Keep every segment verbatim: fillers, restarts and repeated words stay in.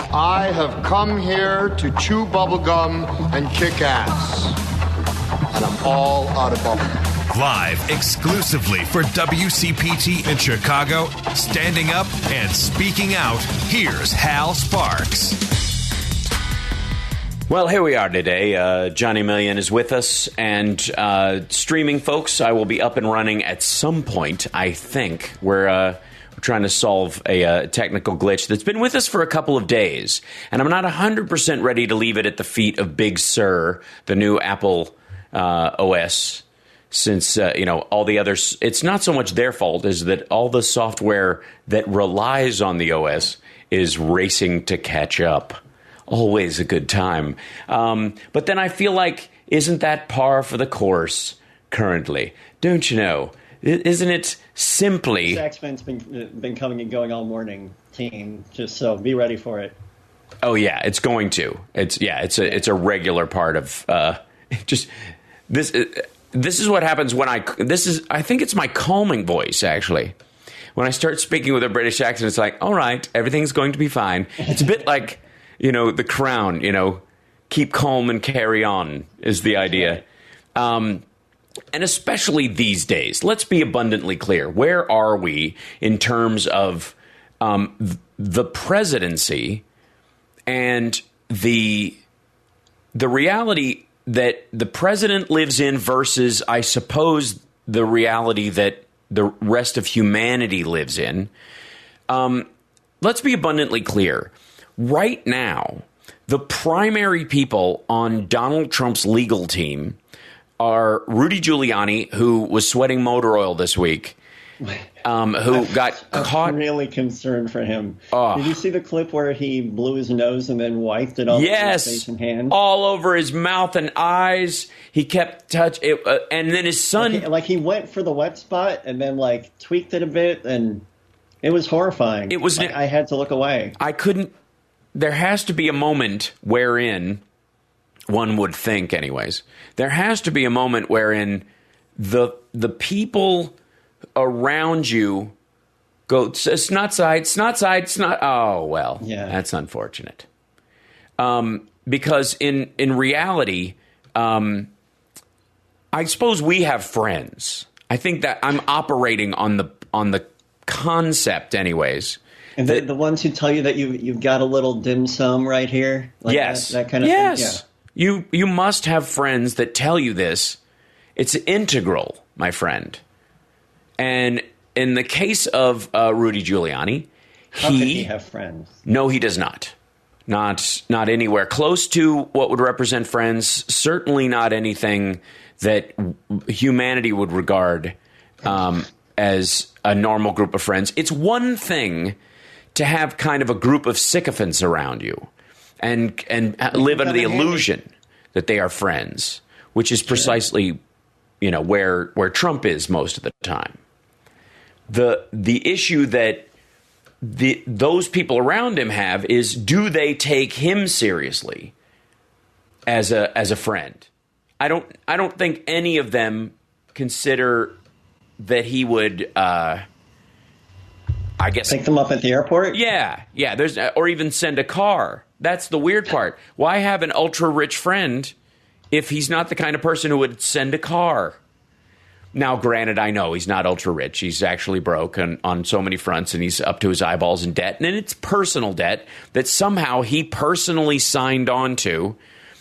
I have come here to chew bubblegum and kick ass. And I'm all out of bubblegum. Live exclusively for W C P T in Chicago, standing up and speaking out, here's Hal Sparks. Well, here we are today. Uh, Johnny Million is with us, and uh, streaming folks, I will be up and running at some point, I think. We're, uh, we're trying to solve a uh, technical glitch that's been with us for a couple of days, and I'm not one hundred percent ready to leave it at the feet of Big Sur, the new Apple uh, O S, since, uh, you know, all the others, it's not so much their fault as that all the software that relies on the O S is racing to catch up. Always a good time. Um, but then I feel like, isn't that par for the course currently? Don't you know? Isn't it simply... X-Men's been, been coming and going all morning, team, just so be ready for it. Oh, yeah, it's going to. It's Yeah, it's a, it's a regular part of... Uh, just this. Uh, this is what happens when I... This is. I think it's my calming voice, actually. When I start speaking with a British accent, it's like, all right, everything's going to be fine. It's a bit like... You know, The Crown, you know, keep calm and carry on is the idea. Um, and especially these days, let's be abundantly clear. Where are we in terms of um, th- the presidency and the the reality that the president lives in versus, I suppose, the reality that the rest of humanity lives in? Um, let's be abundantly clear. Right now, the primary people on Donald Trump's legal team are Rudy Giuliani, who was sweating motor oil this week, um, who got I'm caught. really concerned for him. Oh. Did you see the clip where he blew his nose and then wiped it all yes, over his face and hands? all over his mouth and eyes. He kept touch it, uh, and then his son, like he, like he went for the wet spot and then like tweaked it a bit, and it was horrifying. It was. Like, I had to look away. I couldn't. There has to be a moment wherein, one would think anyways, there has to be a moment wherein the the people around you go, snot side, snot side, snot. Oh, well, yeah. That's unfortunate. Um, because in, in reality, um, I suppose we have friends. I think that I'm operating on the on the concept anyways. And the, the ones who tell you that you you've got a little dim sum right here, like yes, that, that kind of yes. thing. Yes, yeah. you you must have friends that tell you this. It's integral, my friend. And in the case of uh, Rudy Giuliani, how he, could he have friends? No, he does not. Not not anywhere close to what would represent friends. Certainly not anything that humanity would regard um, as a normal group of friends. It's one thing to have kind of a group of sycophants around you and and live under the illusion that they are friends, which is precisely, you know, where where Trump is most of the time. The the issue that the those people around him have is, do they take him seriously as a as a friend? I don't I don't think any of them consider that he would uh I guess pick them up at the airport. Yeah, yeah. There's or even send a car. That's the weird part. Why have an ultra rich friend if he's not the kind of person who would send a car? Now, granted, I know he's not ultra rich. He's actually broke on, on so many fronts, and he's up to his eyeballs in debt. And it's personal debt that somehow he personally signed on to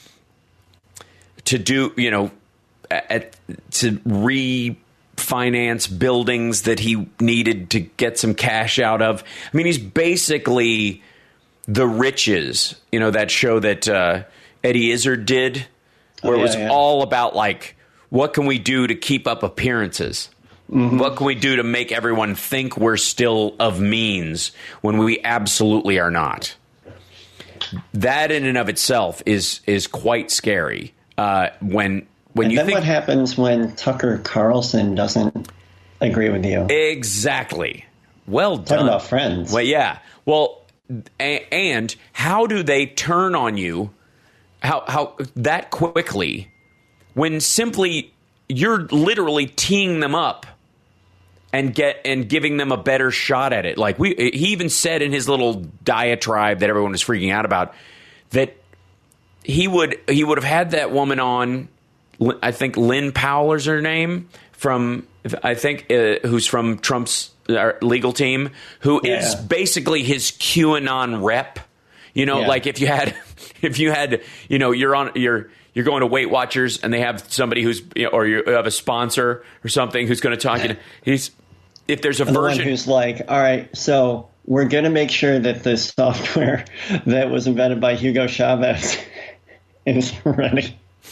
to do, you know, at, to re. finance buildings that he needed to get some cash out of. I mean, he's basically The Riches, you know, that show that uh, Eddie Izzard did, where oh, yeah, it was yeah. all about, like, what can we do to keep up appearances? Mm-hmm. What can we do to make everyone think we're still of means when we absolutely are not? That in and of itself is is quite scary. Uh, when when and you then think, what happens when Tucker Carlson doesn't agree with you? Exactly. Well done. Talking about friends. Well, yeah. Well, a- and how do they turn on you? How how that quickly? When simply you're literally teeing them up and get and giving them a better shot at it. Like we, he even said in his little diatribe that everyone was freaking out about that he would he would have had that woman on. I think Lynn Powell is her name from I think uh, who's from Trump's uh, legal team, who yeah. is basically his QAnon rep. You know, yeah. like if you had if you had you know you're on you're. You're going to Weight Watchers, and they have somebody who's, you know, or you have a sponsor or something who's going to talk. You know, he's if there's a and version the one who's like, all right, so we're going to make sure that the software that was invented by Hugo Chavez is ready.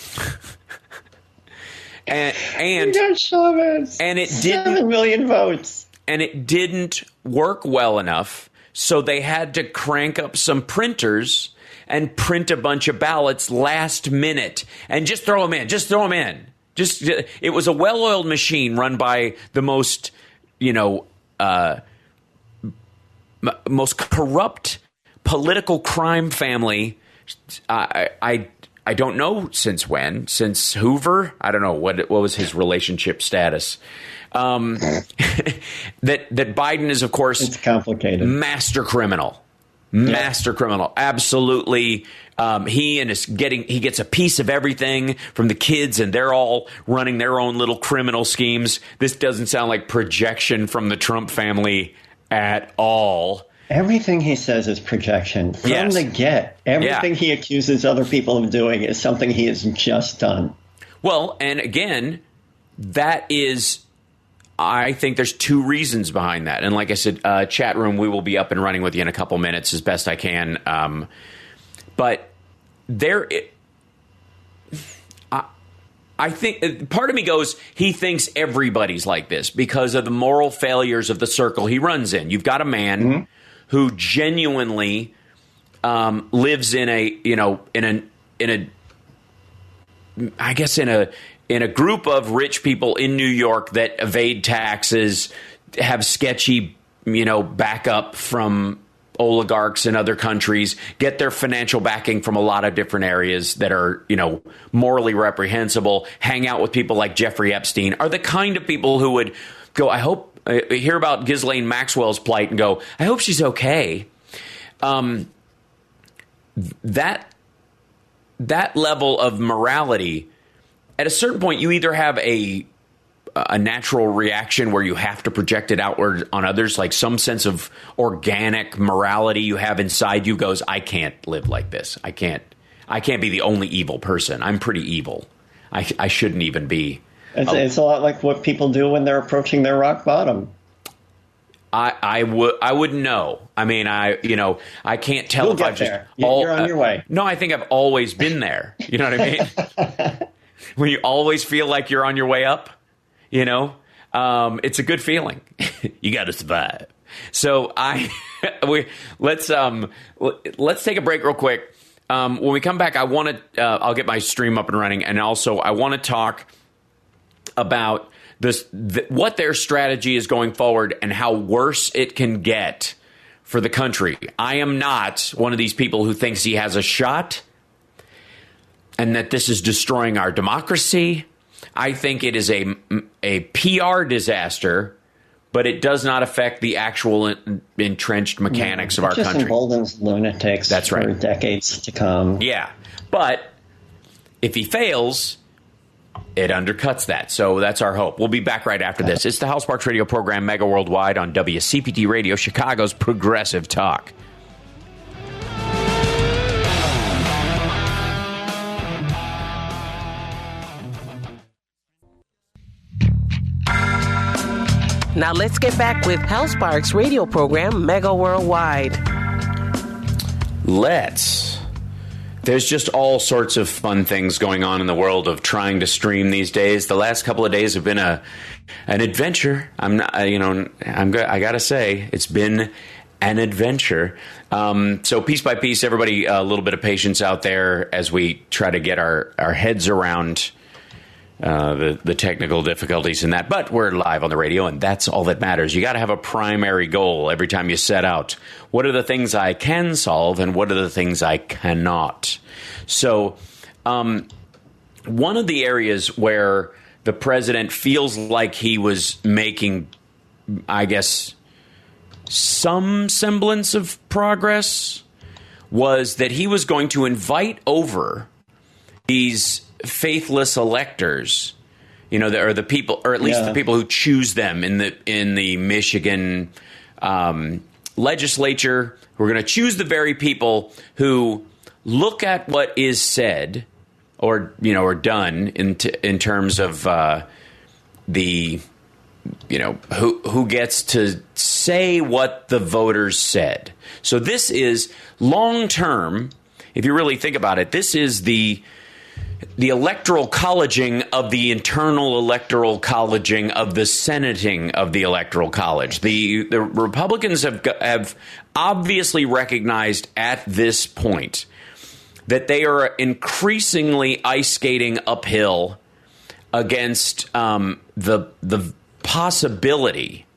and and Hugo Chavez, and it seven didn't million votes, and it didn't work well enough, so they had to crank up some printers and print a bunch of ballots last minute and just throw them in. Just throw them in. Just it was a well-oiled machine run by the most, you know, uh, m- most corrupt political crime family. I, I I don't know since when. Since Hoover? I don't know what what was his relationship status. Um, that that Biden is, of course, it's complicated. Master criminal. Master yeah. criminal. Absolutely. Um, he and his getting he gets a piece of everything from the kids, and they're all running their own little criminal schemes. This doesn't sound like projection from the Trump family at all. Everything he says is projection from yes. the get. Everything yeah. he accuses other people of doing is something he has just done. Well, and again, that is. I think there's two reasons behind that. And like I said, uh, chat room, we will be up and running with you in a couple minutes as best I can. Um, but there, it, I, I think part of me goes, he thinks everybody's like this because of the moral failures of the circle he runs in. You've got a man mm-hmm. who genuinely um, lives in a, you know, in a, in a, I guess in a, in a group of rich people in New York that evade taxes, have sketchy, you know, backup from oligarchs in other countries, get their financial backing from a lot of different areas that are, you know, morally reprehensible, hang out with people like Jeffrey Epstein, are the kind of people who would go, I hope, uh, hear about Ghislaine Maxwell's plight and go, I hope she's okay. Um, that, that level of morality, at a certain point, you either have a a natural reaction where you have to project it outward on others, like some sense of organic morality you have inside you goes, I can't live like this. I can't. I can't be the only evil person. I'm pretty evil. I, I shouldn't even be. It's, a, it's a lot like what people do when they're approaching their rock bottom. I I would I wouldn't know. I mean, I you know I can't tell You'll if get I've just there. You're on uh, your way. No, I think I've always been there. You know what I mean? When you always feel like you're on your way up, you know, um, it's a good feeling. You got to survive. So I, we let's um, let's take a break real quick. Um, when we come back, I want to uh, I'll get my stream up and running, and also I want to talk about this th- what their strategy is going forward and how worse it can get for the country. I am not one of these people who thinks he has a shot, and that this is destroying our democracy. I think it is a, a P R disaster, but it does not affect the actual in, entrenched mechanics yeah, of our just country. Just emboldens lunatics That's right. for decades to come. Yeah, but if he fails, it undercuts that. So that's our hope. We'll be back right after this. It's the Hal Sparks Radio program, Mega Worldwide on W C P T Radio, Chicago's Progressive Talk. Now let's get back with Hal Sparks' radio program, Mega Worldwide. Let's. There's just all sorts of fun things going on in the world of trying to stream these days. The last couple of days have been a an adventure. I'm not, you know, I'm I gotta say, it's been an adventure. Um, so piece by piece, everybody, a little bit of patience out there as we try to get our, our heads around Uh, the, the technical difficulties in that. But we're live on the radio, and that's all that matters. You got to have a primary goal every time you set out. What are the things I can solve, and what are the things I cannot? So um, one of the areas where the president feels like he was making I guess, some semblance of progress was that he was going to invite over these faithless electors, you know, the, or the people, or at least yeah. the people who choose them in the in the Michigan um, legislature. We're going to choose the very people who look at what is said, or you know, or done in t- in terms of uh, the, you know, who who gets to say what the voters said. So this is long term. If you really think about it, this is the the electoral colleging of the internal electoral colleging of the senating of the electoral college. The the Republicans have have obviously recognized at this point that they are increasingly ice skating uphill against um, the the possibility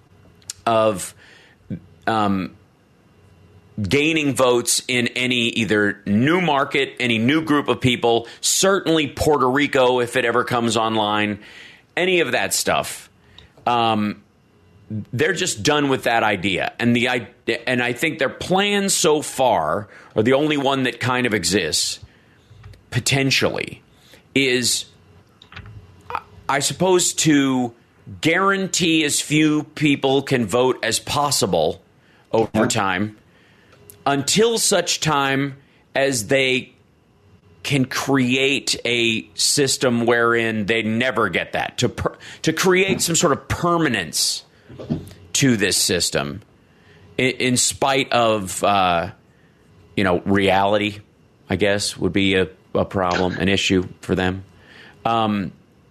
of um, gaining votes in any either new market, any new group of people, certainly Puerto Rico if it ever comes online, any of that stuff. Um, they're just done with that idea. And the and I think their plan so far, or the only one that kind of exists, potentially, is, I suppose, to guarantee as few people can vote as possible over yeah. time, until such time as they can create a system wherein they never get that, to per, to create some sort of permanence to this system, in, in spite of, uh, you know, reality, I guess, would be a, a problem, an issue for them. Um,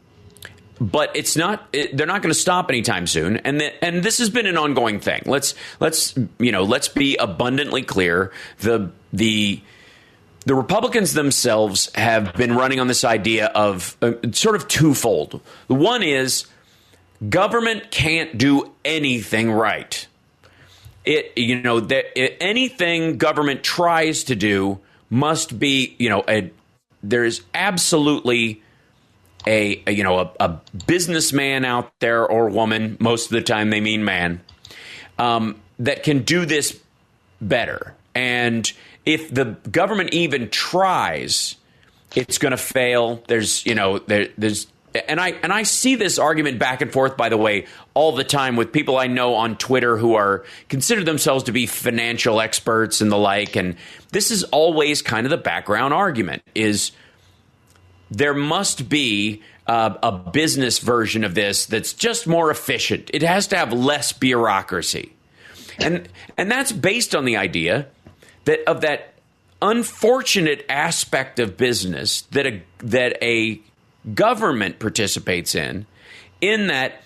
But it's not. It, they're not going to stop anytime soon, and the, and this has been an ongoing thing. Let's let's you know let's be abundantly clear. The the the Republicans themselves have been running on this idea of uh, sort of twofold. The one is government can't do anything right. It you know that it, anything government tries to do must be you know a, there is absolutely A, a you know a, a businessman out there, or woman, most of the time they mean man, um, that can do this better. And if the government even tries, it's going to fail. There's you know there, there's and I and I see this argument back and forth, by the way, all the time with people I know on Twitter who are consider themselves to be financial experts and the like. And this is always kind of the background argument is, there must be uh, a business version of this that's just more efficient. It has to have less bureaucracy. And and that's based on the idea that of that unfortunate aspect of business that a, that a government participates in, in that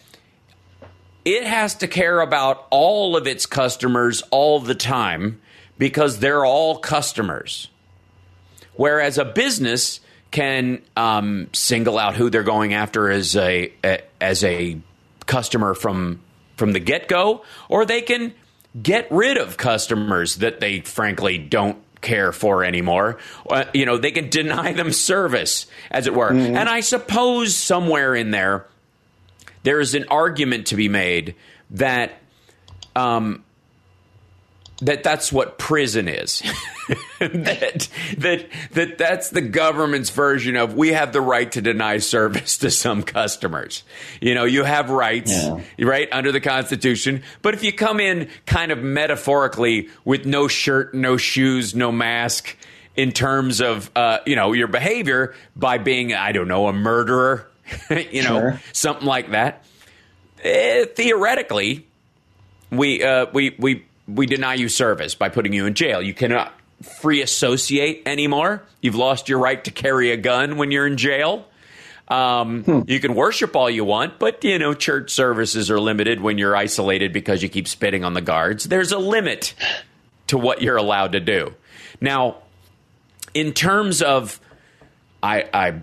it has to care about all of its customers all the time because they're all customers. Whereas a business can um, single out who they're going after as a, a as a customer from from the get-go, or they can get rid of customers that they frankly don't care for anymore. Uh, you know, they can deny them service, as it were. Mm-hmm. And I suppose somewhere in there, there is an argument to be made that um, that that's what prison is. that, that that that's the government's version of, we have the right to deny service to some customers. You know, you have rights, yeah. right, under the Constitution. But if you come in kind of metaphorically with no shirt, no shoes, no mask, in terms of, uh, you know, your behavior by being, I don't know, a murderer, you know, sure. something like that, eh, theoretically, we uh, we we we deny you service by putting you in jail. You cannot free associate anymore. You've lost your right to carry a gun when you're in jail. Um, hmm. You can worship all you want, but, you know, church services are limited when you're isolated because you keep spitting on the guards. There's a limit to what you're allowed to do. Now, in terms of, I, I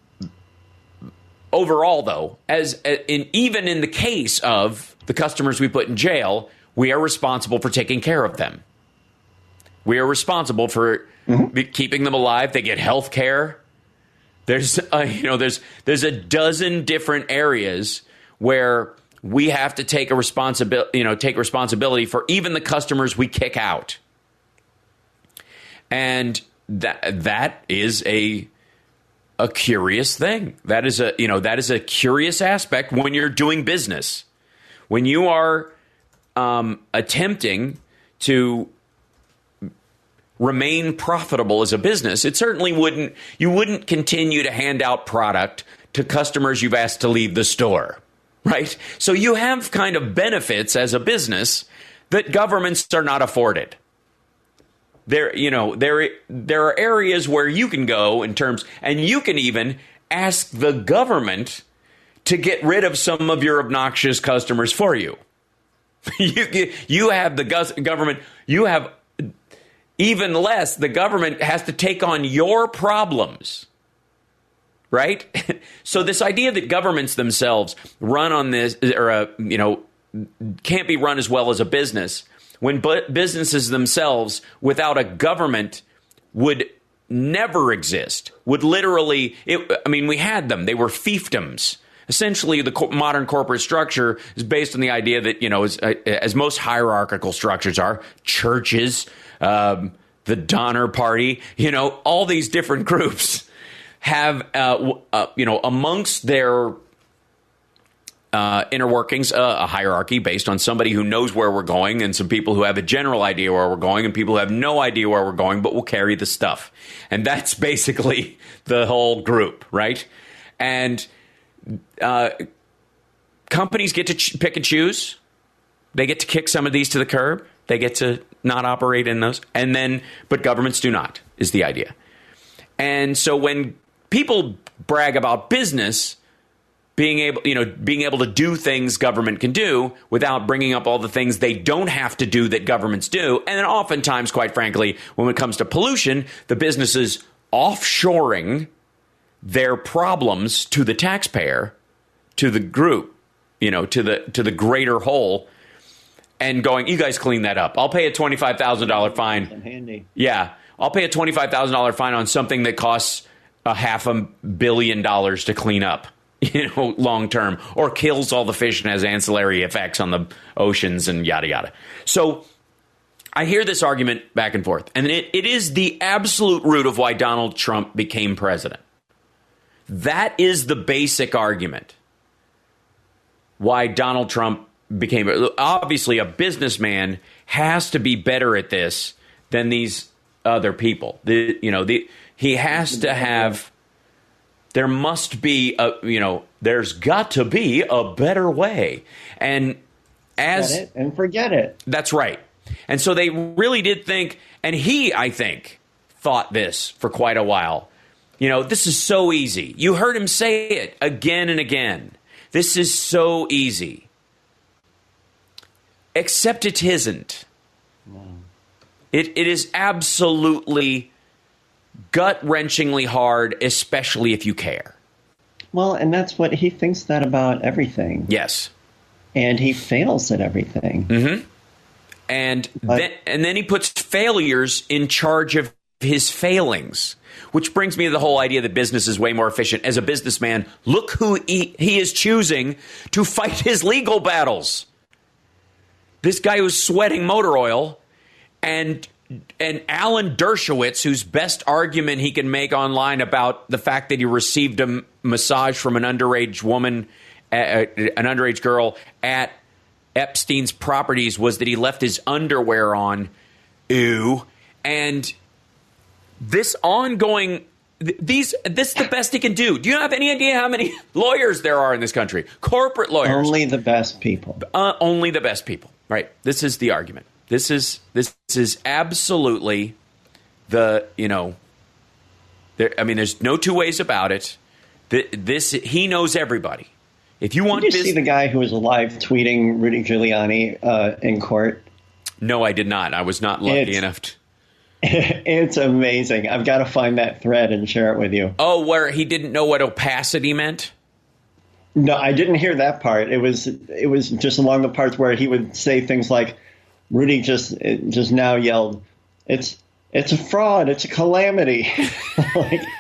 overall, though, as in even in the case of the customers we put in jail, we are responsible for taking care of them. We are responsible for mm-hmm. keeping them alive. They get health care. There's, uh, you know, there's there's a dozen different areas where we have to take a responsibility, you know, take responsibility for even the customers we kick out. And that that is a a curious thing. That is a, you know, that is a curious aspect when you're doing business. When you are um, attempting to remain profitable as a business, it certainly wouldn't, you wouldn't continue to hand out product to customers you've asked to leave the store, right? So you have kind of benefits as a business that governments are not afforded. There, you know, there, there are areas where you can go in terms, and you can even ask the government to get rid of some of your obnoxious customers for you. you, you have the government, you have even less, the government has to take on your problems, right? So this idea that governments themselves run on this, or, uh, you know, can't be run as well as a business, when bu- businesses themselves without a government would never exist, would literally, it, I mean, we had them, they were fiefdoms. Essentially, the co- modern corporate structure is based on the idea that, you know, as, uh, as most hierarchical structures are, churches, um, the Donner Party, you know, all these different groups have, uh, uh, you know, amongst their uh, inner workings, uh, a hierarchy based on somebody who knows where we're going and some people who have a general idea where we're going and people who have no idea where we're going but will carry the stuff. And that's basically the whole group, right? And Uh, companies get to ch- pick and choose. They get to kick some of these to the curb. They get to not operate in those. And then, but governments do not, is the idea. And so when people brag about business being able, you know, being able to do things government can do without bringing up all the things they don't have to do that governments do. And then oftentimes, quite frankly, when it comes to pollution, the businesses offshoring their problems to the taxpayer, to the group, you know, to the to the greater whole, and going, you guys clean that up. I'll pay a twenty-five thousand dollars fine. Handy. Yeah, I'll pay a twenty-five thousand dollars fine on something that costs a half a billion dollars to clean up, you know, long term, or kills all the fish and has ancillary effects on the oceans and yada yada. So I hear this argument back and forth, and it, it is the absolute root of why Donald Trump became president. That is the basic argument why Donald Trump became, obviously a businessman has to be better at this than these other people. The, you know, the, he has to have, there must be a, you know, there's got to be a better way. And as, Get it and forget it. That's right. And so they really did think, and he, I think, thought this for quite a while. You know, this is so easy. You heard him say it again and again. This is so easy. Except it isn't. Wow. It, it is absolutely gut-wrenchingly hard, especially if you care. Well, and that's what he thinks that about everything. Yes. And he fails at everything. Mm-hmm. And, but, then, and then he puts failures in charge of his failings. Which brings me to the whole idea that business is way more efficient. As a businessman, look who he, he is choosing to fight his legal battles. This guy who's sweating motor oil, and and Alan Dershowitz, whose best argument he can make online about the fact that he received a massage from an underage woman, uh, an underage girl at Epstein's properties was that he left his underwear on. Ew. And this ongoing, these, this is the best he can do. Do you have any idea how many lawyers there are in this country? Corporate lawyers. Only the best people. Uh, only the best people. Right. This is the argument. This is, this is absolutely the, you know, there, I mean, there's no two ways about it. This, he knows everybody. If you want, did you biz- see the guy who was live tweeting Rudy Giuliani uh, in court? No, I did not. I was not lucky It's- enough to. It's amazing. I've got to find that thread and share it with you. Oh, where he didn't know what opacity meant? No, I didn't hear that part. It was it was just along the parts where he would say things like, Rudy just just now yelled, "It's it's a fraud. It's a calamity." Like,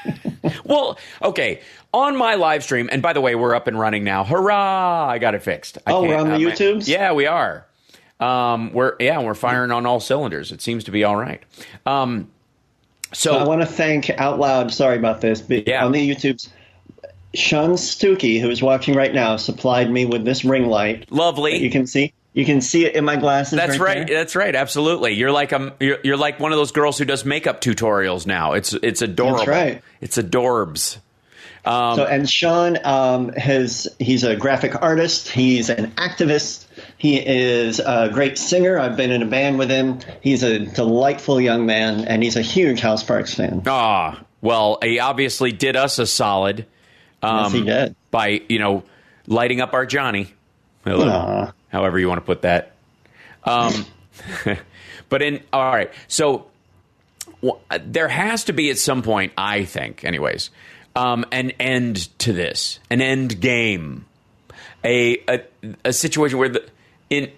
Well, okay. On my live stream, and by the way, we're up and running now. Hurrah! I got it fixed. I oh, we're on the uh, YouTubes? Yeah, we are. Um, we're yeah, we're firing on all cylinders. It seems to be all right. Um, so, so I want to thank out loud. Sorry about this, but yeah. on the YouTubes, Sean Stuckey, who is watching right now, supplied me with this ring light. Lovely. You can see. You can see it in my glasses. That's right. right. There. That's right. Absolutely. You're like um. You're, you're like one of those girls who does makeup tutorials now. It's it's adorable. That's right. It's adorbs. Um, so and Sean um, has he's a graphic artist. He's an activist. He is a great singer. I've been in a band with him. He's a delightful young man, and he's a huge Hal Sparks fan. Ah, well, he obviously did us a solid. Um, yes, he did. By you know lighting up our Johnny. Hello. Aww. However you want to put that. Um, but in all right, so well, there has to be at some point, I think, anyways, um, an end to this, an end game, a a, a situation where the in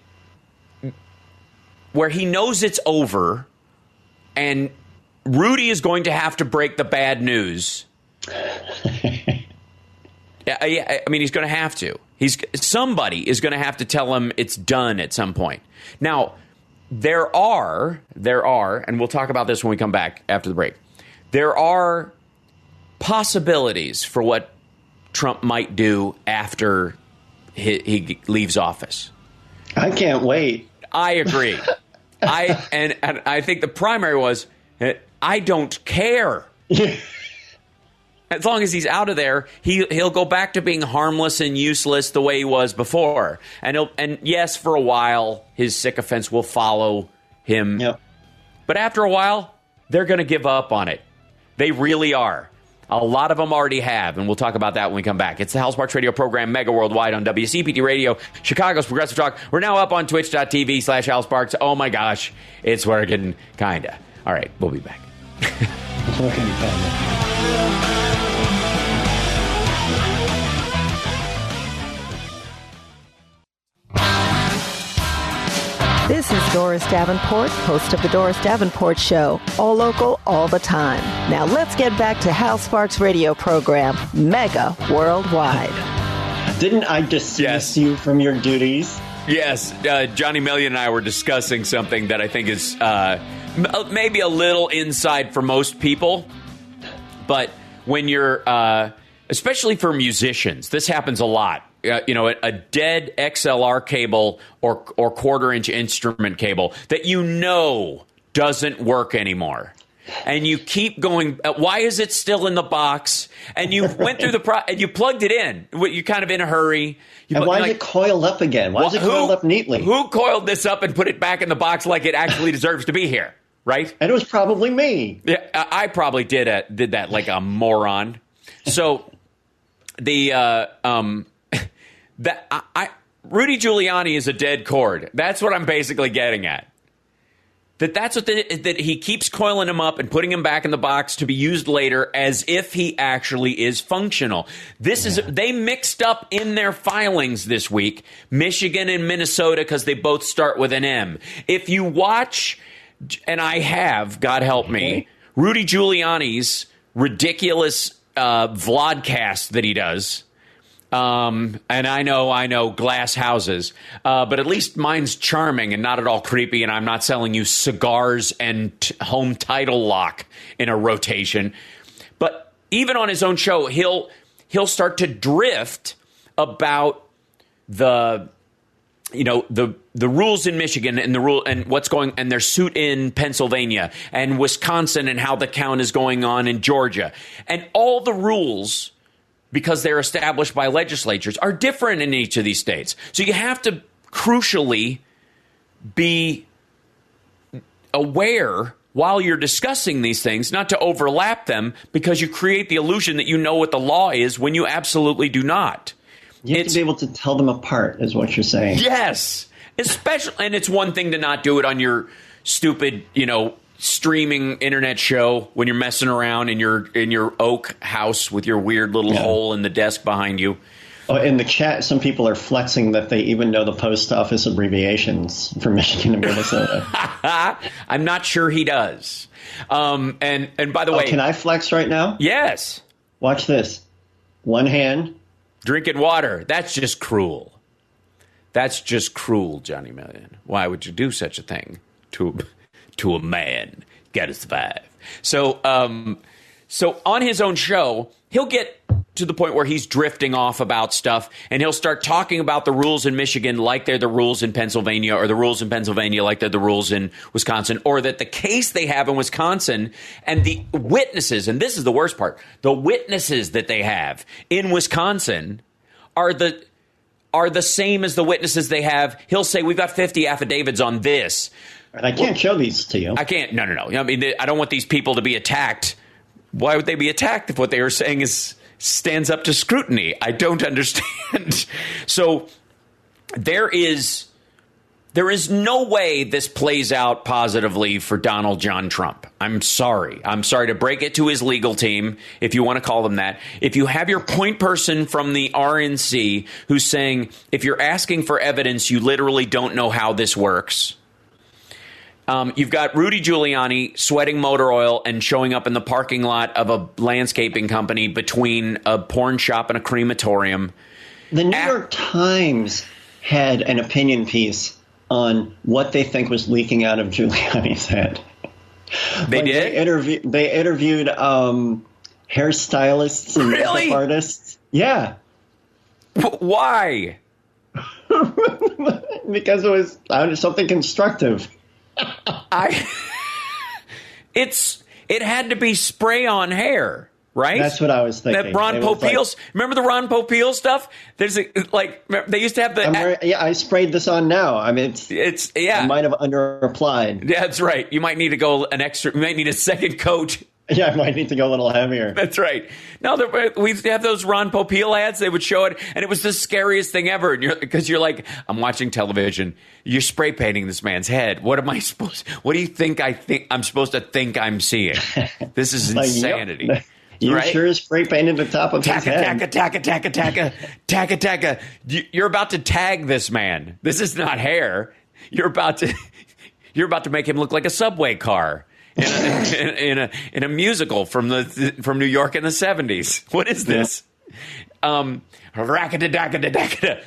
where he knows it's over, and Rudy is going to have to break the bad news. Yeah, I mean, he's going to have to. He's somebody is going to have to tell him it's done at some point. Now, there are, there are, and we'll talk about this when we come back after the break. There are possibilities for what Trump might do after he, he leaves office. I can't wait. I agree. I and, and I think the primary was I don't care. As long as he's out of there, he he'll go back to being harmless and useless the way he was before. And he'll, and yes, for a while, his sycophants will follow him. Yep. But after a while, they're going to give up on it. They really are. A lot of them already have, and we'll talk about that when we come back. It's the Hal Sparks Radio program, Mega Worldwide on W C P T Radio, Chicago's Progressive Talk. We're now up on twitch.tv slash Hal Sparks. Oh my gosh, it's working, kinda. All right, we'll be back. It's working, kinda. This is Doris Davenport, host of The Doris Davenport Show. All local, all the time. Now let's get back to Hal Sparks' radio program, Mega Worldwide. Didn't I dismiss Yes. you from your duties? Yes, uh, Johnny Million and I were discussing something that I think is uh, m- maybe a little inside for most people. But when you're, uh, especially for musicians, this happens a lot. Uh, you know, a, a dead X L R cable or or quarter inch instrument cable that you know doesn't work anymore. And you keep going, uh, why is it still in the box? And you went through the pro and you plugged it in. You're kind of in a hurry. You And put- why like, is it coiled up again? Why is it who- coiled up neatly? Who coiled this up and put it back in the box like it actually deserves to be here? Right? And it was probably me. Yeah, I I probably did a, did that like a moron. So the uh, um, that I, I Rudy Giuliani is a dead cord. That's what I'm basically getting at. That that's what the, that he keeps coiling him up and putting him back in the box to be used later as if he actually is functional. This is they mixed up in their filings this week, Michigan and Minnesota, because they both start with an M. If you watch, and I have, God help me, Rudy Giuliani's ridiculous uh, vlogcast that he does. Um, and I know, I know glass houses, uh, but at least mine's charming and not at all creepy. And I'm not selling you cigars and t- home title lock in a rotation. But even on his own show, he'll, he'll start to drift about the, you know, the, the rules in Michigan and the rule and what's going and their suit in Pennsylvania and Wisconsin and how the count is going on in Georgia and all the rules, because they're established by legislatures, are different in each of these states. So you have to crucially be aware while you're discussing these things, not to overlap them, because you create the illusion that you know what the law is when you absolutely do not. You have It's- to be able to tell them apart, is what you're saying. Yes. Especially, and it's one thing to not do it on your stupid, you know, streaming internet show when you're messing around in your in your oak house with your weird little Yeah. hole in the desk behind you. Oh, in the chat, some people are flexing that they even know the post office abbreviations for Michigan and Minnesota. I'm not sure he does. Um, and and by the Oh, way, can I flex right now? yes, Watch this. One hand. Drinking water. That's just cruel. That's just cruel, Johnny Million. Why would you do such a thing to, to a man? Got to survive. So, um, so on his own show, he'll get to the point where he's drifting off about stuff, and he'll start talking about the rules in Michigan like they're the rules in Pennsylvania, or the rules in Pennsylvania like they're the rules in Wisconsin, or that the case they have in Wisconsin and the witnesses, and this is the worst part, the witnesses that they have in Wisconsin are the are the same as the witnesses they have. He'll say, we've got fifty affidavits on this. And I can't well, show these to you. I can't. No, no, no. I mean, I don't want these people to be attacked. Why would they be attacked if what they were saying is stands up to scrutiny? I don't understand. So there is there is no way this plays out positively for Donald John Trump. I'm sorry. I'm sorry to break it to his legal team, if you want to call them that. If you have your point person from the R N C who's saying, if you're asking for evidence, you literally don't know how this works. Um, you've got Rudy Giuliani sweating motor oil and showing up in the parking lot of a landscaping company between a porn shop and a crematorium. The New York Times had an opinion piece on what they think was leaking out of Giuliani's head. They like did? They, interview, they interviewed um, hairstylists and really? makeup artists. Yeah. Why? Because it was I don't know, something constructive. I, it's it had to be spray on hair, right? That's what I was thinking. That Ron Popeil's. Like, remember the Ron Popeil stuff? There's a, like they used to have the. I'm wearing, yeah, I sprayed this on now. I mean, it's it's yeah. I might have under applied. Yeah, that's right. You might need to go an extra. You might need a second coat. Yeah, I might need to go a little heavier. That's right. No, we used to have those Ron Popeil ads. They would show it, and it was the scariest thing ever. And you're because you're like, I'm watching television. You're spray painting this man's head. What am I supposed? What do you think I think I'm supposed to think I'm seeing? This is insanity. Like, yep. You right? sure spray painted the top of taka, his head. Taka, taka, taka, taka, taka, taka. You're about to tag this man. This is not hair. You're about to. You're about to make him look like a subway car. In a, in, in a in a musical from the from New York in the seventies. What is this? Yeah. Um, rackada-dackada-dackada.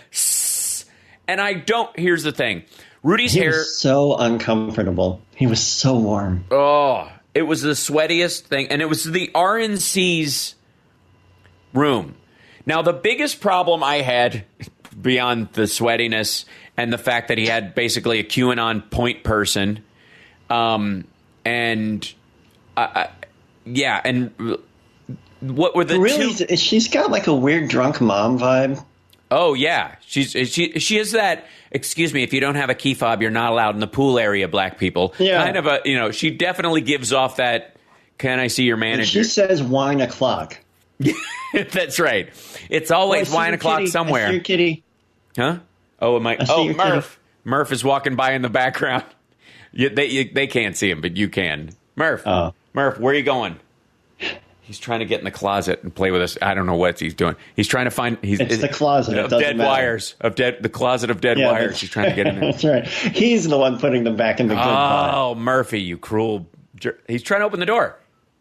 And I don't. Here's the thing. Rudy's he hair was so uncomfortable. He was so warm. Oh, it was the sweatiest thing, and it was the R N C's room. Now, the biggest problem I had beyond the sweatiness and the fact that he had basically a QAnon point person. Um. And, uh, yeah, and what were the really, two? She's got like a weird drunk mom vibe. Oh, yeah. She's she she is that, excuse me, if you don't have a key fob, you're not allowed in the pool area, black people. Yeah. Kind of a, you know, she definitely gives off that, can I see your manager? She says wine o'clock. That's right. It's always oh, wine o'clock kitty. somewhere. I see your kitty. Huh? Oh, am I? I oh, Murph. Kitty. Murph is walking by in the background. You, they you, they can't see him, but you can. Murph, oh. Murph, where are you going? He's trying to get in the closet and play with us. I don't know what he's doing. He's trying to find. He's, it's the closet of dead matter. wires of dead. The closet of dead yeah, wires. He's trying to get in there. That's right. He's the one putting them back in the good pile. Oh, Murphy, you cruel. Jer- he's trying to open the door.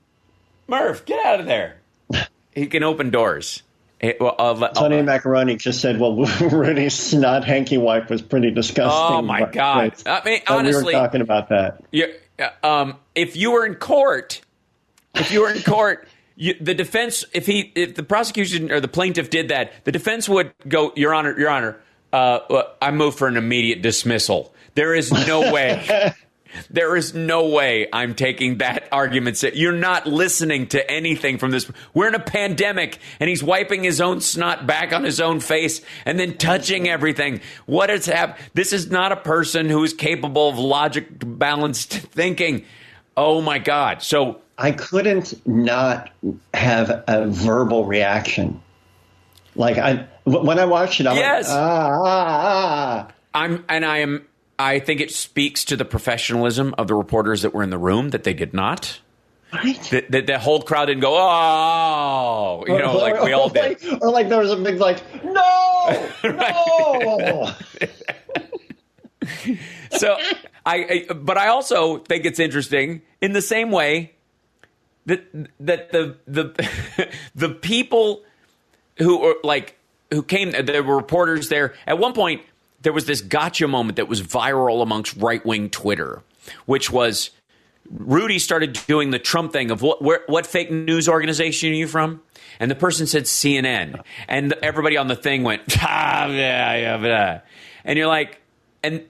Murph, get out of there. He can open doors. It, well, uh, Tony uh, Macaroni just said, well, Rudy's snot hanky wipe was pretty disgusting. Oh, my God. But, I mean, honestly. We were talking about that. You, um, if you were in court, if you were in court, you, the defense, if he, if the prosecution or the plaintiff did that, the defense would go, Your Honor, Your Honor, uh, I move for an immediate dismissal. There is no way. There is no way I'm taking that argument. You're not listening to anything from this. We're in a pandemic, and he's wiping his own snot back on his own face and then touching everything. What has happened? This is not a person who is capable of logic, balanced thinking. Oh, my God. So I couldn't not have a verbal reaction. Like, I when I watched it, I'm yes. like, ah, ah, ah. I'm, and I am... I think it speaks to the professionalism of the reporters that were in the room that they did not. Right. The, the, the whole crowd didn't go, oh, you know, or, like we all did. Like, or like there was a big like, no, no. So I, I, but I also think it's interesting in the same way. that that the the the people who are like who came, there were reporters there. At one point, there was this gotcha moment that was viral amongst right wing Twitter, which was Rudy started doing the Trump thing of what where, what fake news organization are you from? And the person said C N N, and everybody on the thing went ah, yeah, yeah, blah. And you're like, and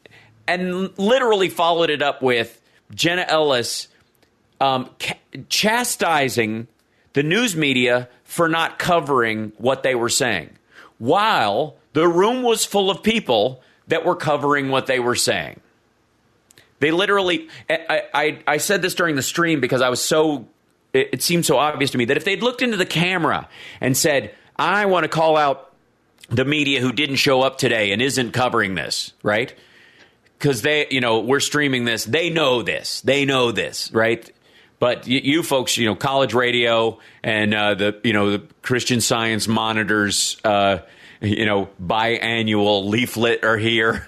and literally followed it up with Jenna Ellis um, ca- chastising the news media for not covering what they were saying, while the room was full of people that were covering what they were saying. They literally, I, I, I said this during the stream because I was so, it, it seemed so obvious to me that if they'd looked into the camera and said, I want to call out the media who didn't show up today and isn't covering this, right? Because they, you know, we're streaming this. They know this. They know this, right? But you, you folks, you know, college radio and uh, the, you know, the Christian Science Monitors, uh, you know, biannual leaflet are here.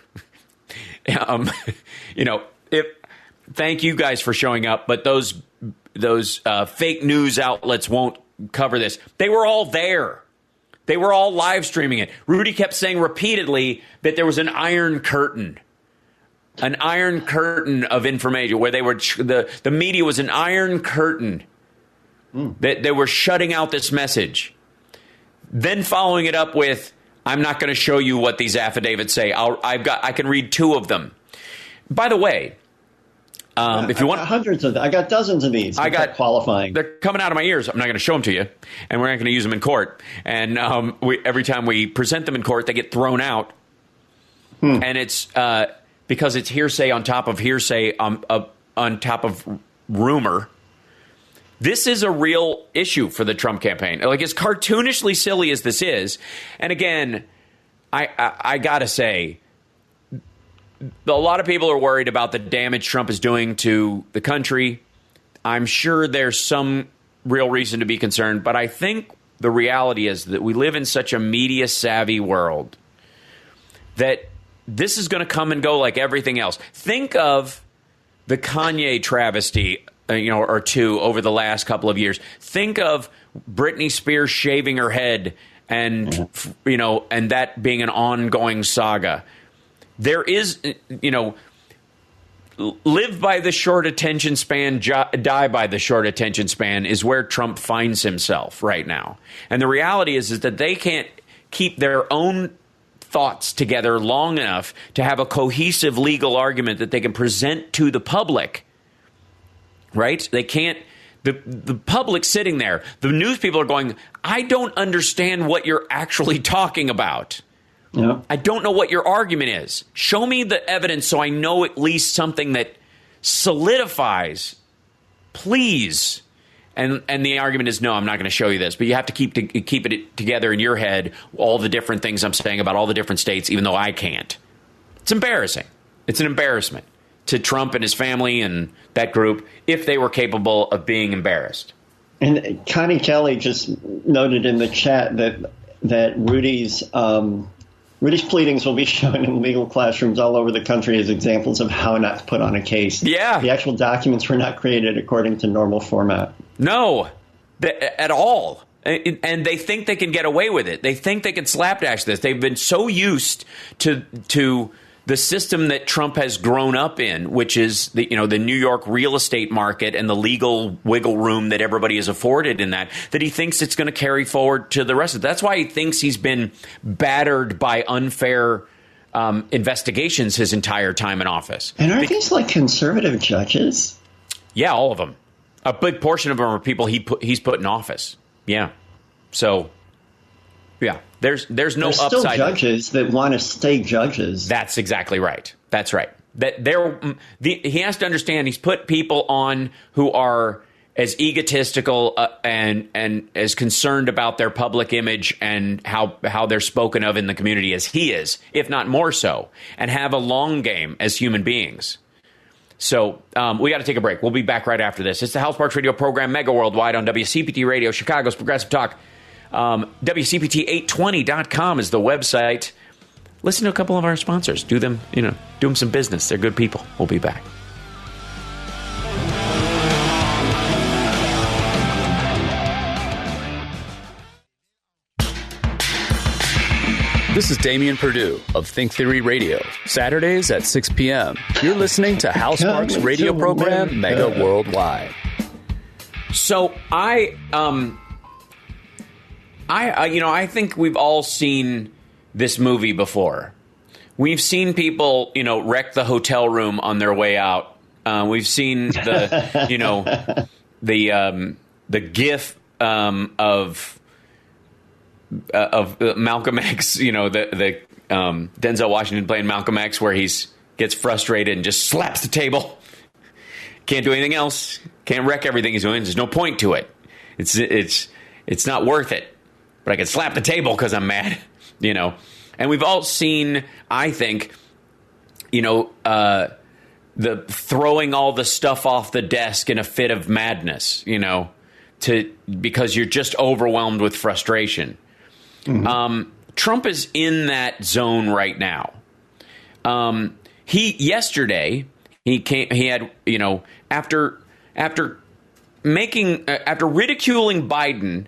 um, you know, if thank you guys for showing up, but those those uh, fake news outlets won't cover this. They were all there. They were all live streaming it. Rudy kept saying repeatedly that there was an iron curtain. An iron curtain of information where they were, the, the media was an iron curtain mm. that they were shutting out this message. Then following it up with, I'm not going to show you what these affidavits say. I'll, I've got, I can read two of them. By the way, um, yeah, if you I want got hundreds of, I got dozens of these. I got qualifying. They're coming out of my ears. I'm not going to show them to you, and we're not going to use them in court. And um, we, every time we present them in court, they get thrown out. Hmm. And it's, uh, because it's hearsay on top of hearsay on, uh, on top of rumor. This is a real issue for the Trump campaign. Like, as cartoonishly silly as this is, and again, I, I, I gotta say, a lot of people are worried about the damage Trump is doing to the country. I'm sure there's some real reason to be concerned, but I think the reality is that we live in such a media-savvy world that this is going to come and go like everything else. Think of the Kanye travesty, uh, you know, or two over the last couple of years. Think of Britney Spears shaving her head, and mm-hmm. you know, and that being an ongoing saga. There is, you know, live by the short attention span, die by the short attention span is where Trump finds himself right now. And the reality is, is that they can't keep their own thoughts together long enough to have a cohesive legal argument that they can present to the public, right? They can't, the, the public sitting there, the news people are going, I don't understand what you're actually talking about. Yeah. I don't know what your argument is. Show me the evidence so I know at least something that solidifies, please. And and the argument is, no, I'm not going to show you this. But you have to keep to, keep it together in your head, all the different things I'm saying about all the different states, even though I can't. It's embarrassing. It's an embarrassment to Trump and his family and that group if they were capable of being embarrassed. And Connie Kelly just noted in the chat that that Rudy's um, Rudy's pleadings will be shown in legal classrooms all over the country as examples of how not to put on a case. Yeah. The actual documents were not created according to normal format. No, at all. And they think they can get away with it. They think they can slapdash this. They've been so used to to the system that Trump has grown up in, which is the you know the New York real estate market and the legal wiggle room that everybody is afforded in that, that he thinks it's going to carry forward to the rest of it. That's why he thinks he's been battered by unfair um, investigations his entire time in office. And aren't Be- these like conservative judges? Yeah, all of them. A big portion of them are people he put, he's put in office. Yeah. So, yeah, there's there's no There's upside. still judges that want to stay judges. That's exactly right. That's right. That there, the, he has to understand he's put people on who are as egotistical uh, and and as concerned about their public image and how how they're spoken of in the community as he is, if not more so, and have a long game as human beings. So um, we got to take a break. We'll be back right after this. It's the Hal Sparks Radio program, Mega Worldwide on W C P T Radio, Chicago's Progressive Talk. Um, W C P T eight twenty dot com is the website. Listen to a couple of our sponsors. Do them, you know, do them some business. They're good people. We'll be back. This is Damian Perdue of Think Theory Radio. Saturdays at six p.m. You're listening to Hal Sparks' radio program, Mega Worldwide. So I, um, I, uh, you know, I think we've all seen this movie before. We've seen people, you know, wreck the hotel room on their way out. Uh, we've seen the, you know, the um, the GIF um, of uh, of Malcolm X. You know, the the um, Denzel Washington playing Malcolm X, where he's gets frustrated and just slaps the table. Can't do anything else. Can't wreck everything he's doing. There's no point to it. It's it's it's not worth it. But I can slap the table because I'm mad. You know. And we've all seen, I think, you know, uh, the throwing all the stuff off the desk in a fit of madness, you know, to because you're just overwhelmed with frustration. Mm-hmm. Um, Trump is in that zone right now. Um, he yesterday he came. He had, you know, after after making uh, after ridiculing Biden,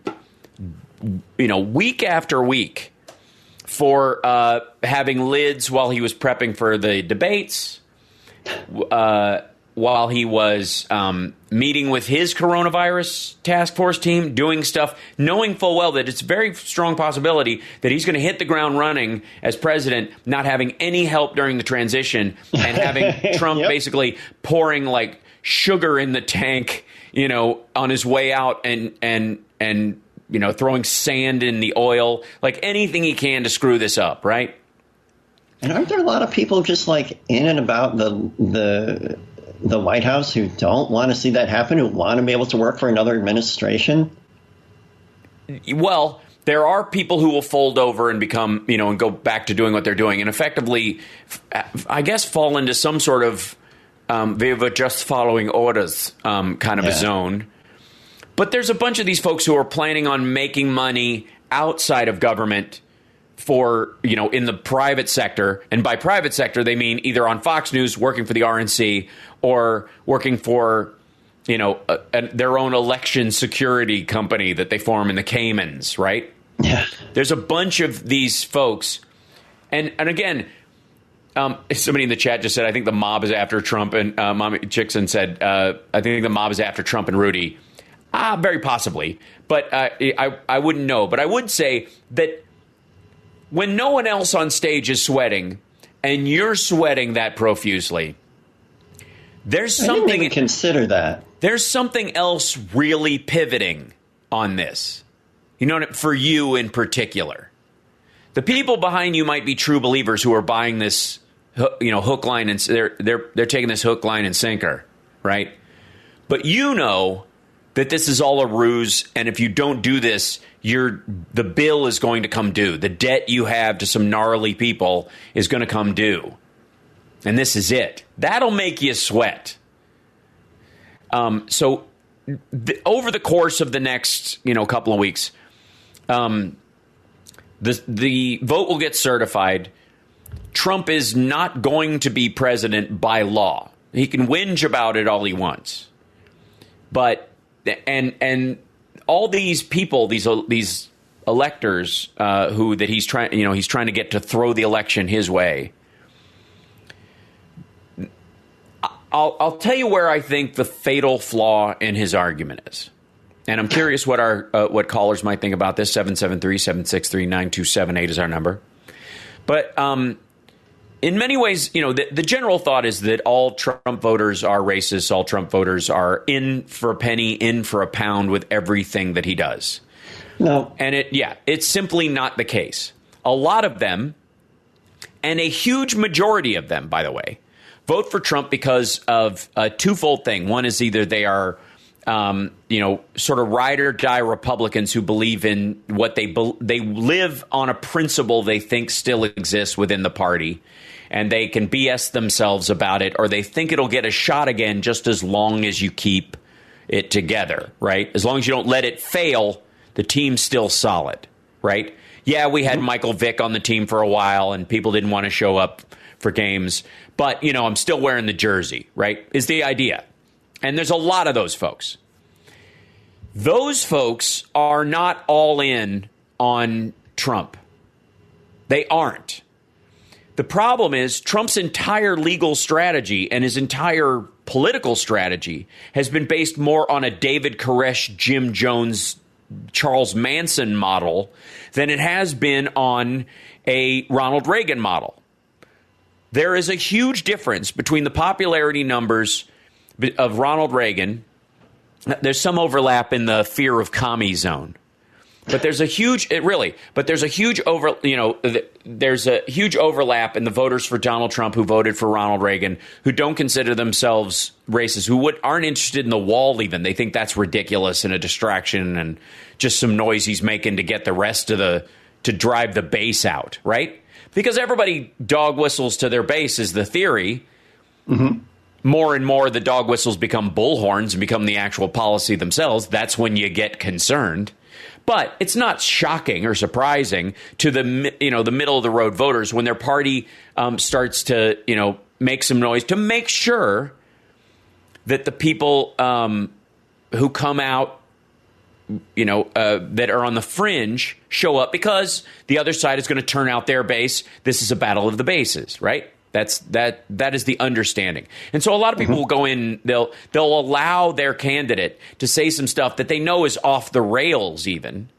you know, week after week. For uh, having lids while he was prepping for the debates, uh, while he was um, meeting with his coronavirus task force team, doing stuff, knowing full well that it's a very strong possibility that he's going to hit the ground running as president, not having any help during the transition, and having Trump yep. basically pouring like sugar in the tank, you know, on his way out and and and. you know, throwing sand in the oil, like anything he can to screw this up, right? And aren't there a lot of people just like in and about the the the White House who don't want to see that happen, who want to be able to work for another administration? Well, there are people who will fold over and become, you know, and go back to doing what they're doing and effectively, I guess, fall into some sort of um, they were just following orders um, kind of yeah. a zone. But there's a bunch of these folks who are planning on making money outside of government for, you know, in the private sector. And by private sector, they mean either on Fox News working for the R N C or working for, you know, a, a, their own election security company that they form in the Caymans. Right. Yeah. There's a bunch of these folks. And and again, um, somebody in the chat just said, I think the mob is after Trump. And uh, Mommy Chickson said, uh, I think the mob is after Trump and Rudy. Ah, very possibly, but uh, I I wouldn't know. But I would say that when no one else on stage is sweating, and you're sweating that profusely, there's something. I didn't even consider that. There's something else really pivoting on this. You know, for you in particular, the people behind you might be true believers who are buying this, you know, hook, line, and they're they're they're taking this hook, line, and sinker, right? But you know that this is all a ruse, and if you don't do this, you're, the bill is going to come due. The debt you have to some gnarly people is going to come due. And this is it. That'll make you sweat. Um, so th- over the course of the next, you know, couple of weeks, um, the the vote will get certified. Trump is not going to be president by law. He can whinge about it all he wants. But And and all these people, these these electors uh, who that he's trying, you know, he's trying to get to throw the election his way. I'll I'll tell you where I think the fatal flaw in his argument is, and I'm curious what our uh, what callers might think about this. seven seven three, seven six three, nine two seven eight is our number. But um, in many ways, you know, the, the general thought is that all Trump voters are racist. All Trump voters are in for a penny, in for a pound with everything that he does. No. And it, yeah, it's simply not the case. A lot of them, and a huge majority of them, by the way, vote for Trump because of a twofold thing. One is either they are, um, you know, sort of ride or die Republicans who believe in what they be- they live on a principle they think still exists within the party. And they can B S themselves about it, or they think it'll get a shot again just as long as you keep it together, right? As long as you don't let it fail, the team's still solid, right? Yeah, we had Michael Vick on the team for a while, and people didn't want to show up for games. But, you know, I'm still wearing the jersey, right, is the idea. And there's a lot of those folks. Those folks are not all in on Trump. They aren't. The problem is Trump's entire legal strategy and his entire political strategy has been based more on a David Koresh, Jim Jones, Charles Manson model than it has been on a Ronald Reagan model. There is a huge difference between the popularity numbers of Ronald Reagan. There's some overlap in the fear of commie zone. But there's a huge, it really, but there's a huge over, you know, there's a huge overlap in the voters for Donald Trump who voted for Ronald Reagan, who don't consider themselves racist, who would, aren't interested in the wall even. They think that's ridiculous and a distraction and just some noise he's making to get the rest of the, to drive the base out, right? Because everybody dog whistles to their base is the theory. Mm-hmm. More and more the dog whistles become bullhorns and become the actual policy themselves. That's when you get concerned. But it's not shocking or surprising to the, you know, the middle of the road voters when their party um, starts to, you know, make some noise to make sure that the people um, who come out, you know, uh, that are on the fringe show up because the other side is going to turn out their base. This is a battle of the bases, right? That's that that is the understanding. And so a lot of people mm-hmm. will go in, they'll they'll allow their candidate to say some stuff that they know is off the rails even,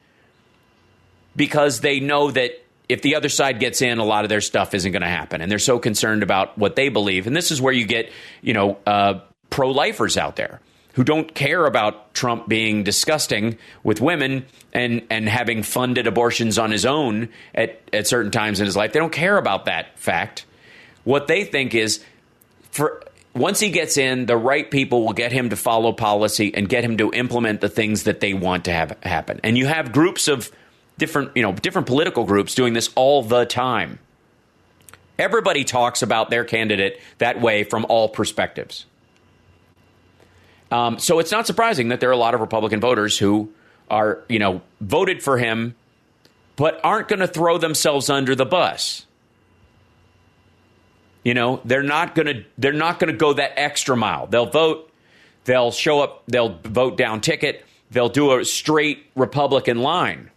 because they know that if the other side gets in, a lot of their stuff isn't going to happen. And they're so concerned about what they believe. And this is where you get, you know, uh, pro-lifers out there who don't care about Trump being disgusting with women and, and having funded abortions on his own at, at certain times in his life. They don't care about that fact. What they think is, for once he gets in, the right people will get him to follow policy and get him to implement the things that they want to have happen. And you have groups of different, you know, different political groups doing this all the time. Everybody talks about their candidate that way from all perspectives. Um, so it's not surprising that there are a lot of Republican voters who are, you know, voted for him, but aren't going to throw themselves under the bus. You know, they're not going to they're not going to go that extra mile. They'll vote. They'll show up. They'll vote down ticket. They'll do a straight Republican line.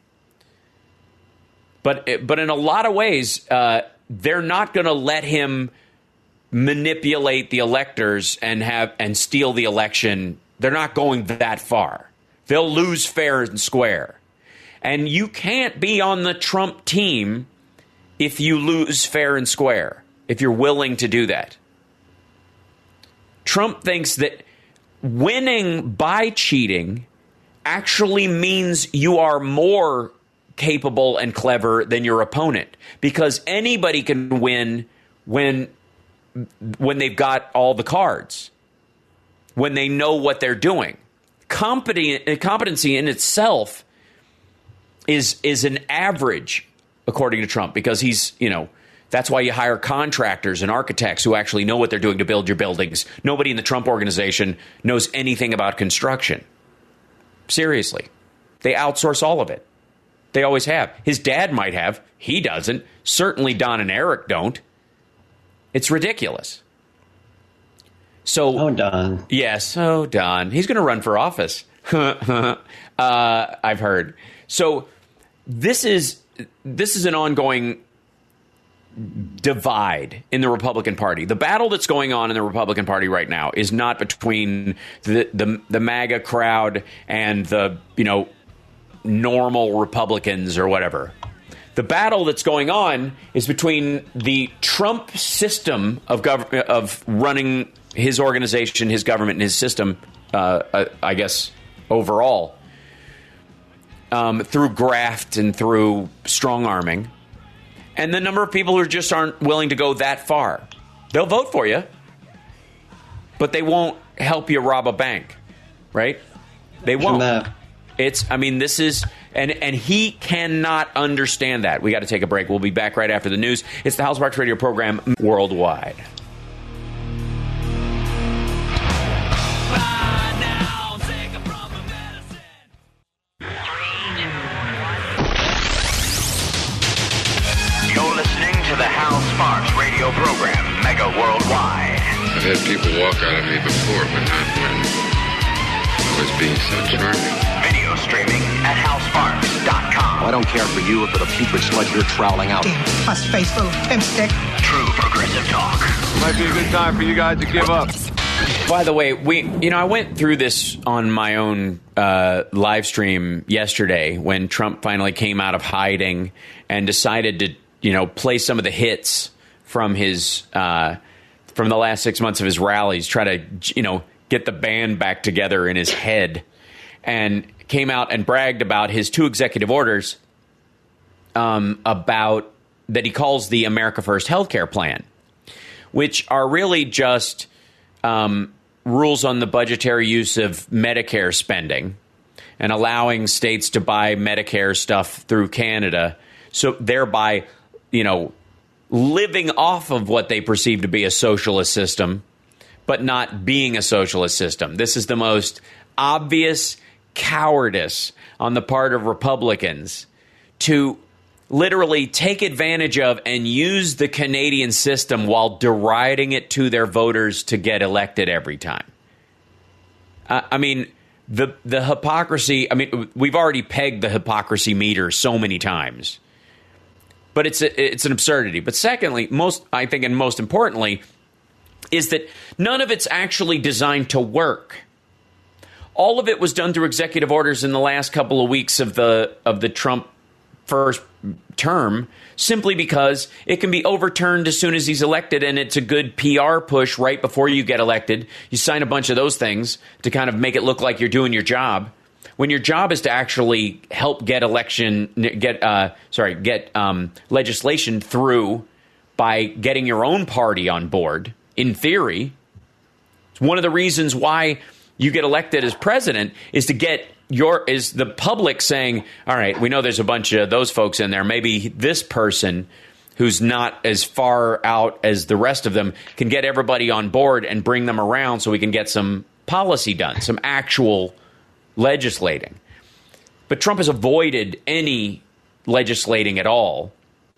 But but in a lot of ways, uh, they're not going to let him manipulate the electors and have and steal the election. They're not going that far. They'll lose fair and square. And you can't be on the Trump team if you lose fair and square. If you're willing to do that. Trump thinks that winning by cheating actually means you are more capable and clever than your opponent, because anybody can win when when they've got all the cards, when they know what they're doing. Competent, competency in itself is is an average, according to Trump, because he's, you know, that's why you hire contractors and architects who actually know what they're doing to build your buildings. Nobody in the Trump organization knows anything about construction. Seriously. They outsource all of it. They always have. His dad might have. He doesn't. Certainly Don and Eric don't. It's ridiculous. So, oh, Don. Yes, oh, Don. He's going to run for office. uh, I've heard. So this is this is an ongoing divide in the Republican Party. The battle that's going on in the Republican Party right now is not between the the, the MAGA crowd and the, you know, normal Republicans or whatever. The battle that's going on is between the Trump system of gov- of running his organization, his government, and his system, uh, uh, I guess, overall, um, through graft and through strong-arming, and the number of people who just aren't willing to go that far. They'll vote for you, but they won't help you rob a bank, right? They won't. It's, I mean, this is, and and he cannot understand that. We got to take a break. We'll be back right after the news. It's the Hal Sparks Radio program worldwide. You're listening to the Hal Sparks Radio program, Mega Worldwide. I've had people walk out of me before, but not when I was being so charming. Video streaming at hal sparks dot com. I don't care for you or for the putrid sludge you're troweling out. Puss-faced little pimp stick. True progressive talk. Might be a good time for you guys to give up. By the way, we you know I went through this on my own uh, live stream yesterday when Trump finally came out of hiding and decided to you know play some of the hits from his uh, from the last six months of his rallies, try to you know get the band back together in his head, and came out and bragged about his two executive orders um, about that he calls the America First healthcare plan, which are really just um, rules on the budgetary use of Medicare spending and allowing states to buy Medicare stuff through Canada, so thereby, you know, living off of what they perceive to be a socialist system, but not being a socialist system. This is the most obvious cowardice on the part of Republicans to literally take advantage of and use the Canadian system while deriding it to their voters to get elected every time. Uh, I mean, the the hypocrisy, I mean, we've already pegged the hypocrisy meter so many times, but it's a, it's an absurdity. But secondly, most I think, and most importantly, is that none of it's actually designed to work. All of it was done through executive orders in the last couple of weeks of the of the Trump first term, simply because it can be overturned as soon as he's elected, and it's a good P R push right before you get elected. You sign a bunch of those things to kind of make it look like you're doing your job, when your job is to actually help get election get uh, sorry get um, legislation through by getting your own party on board. In theory, it's one of the reasons why you get elected as president is to get your is the public saying, all right, we know there's a bunch of those folks in there. Maybe this person who's not as far out as the rest of them can get everybody on board and bring them around so we can get some policy done, some actual legislating. But Trump has avoided any legislating at all,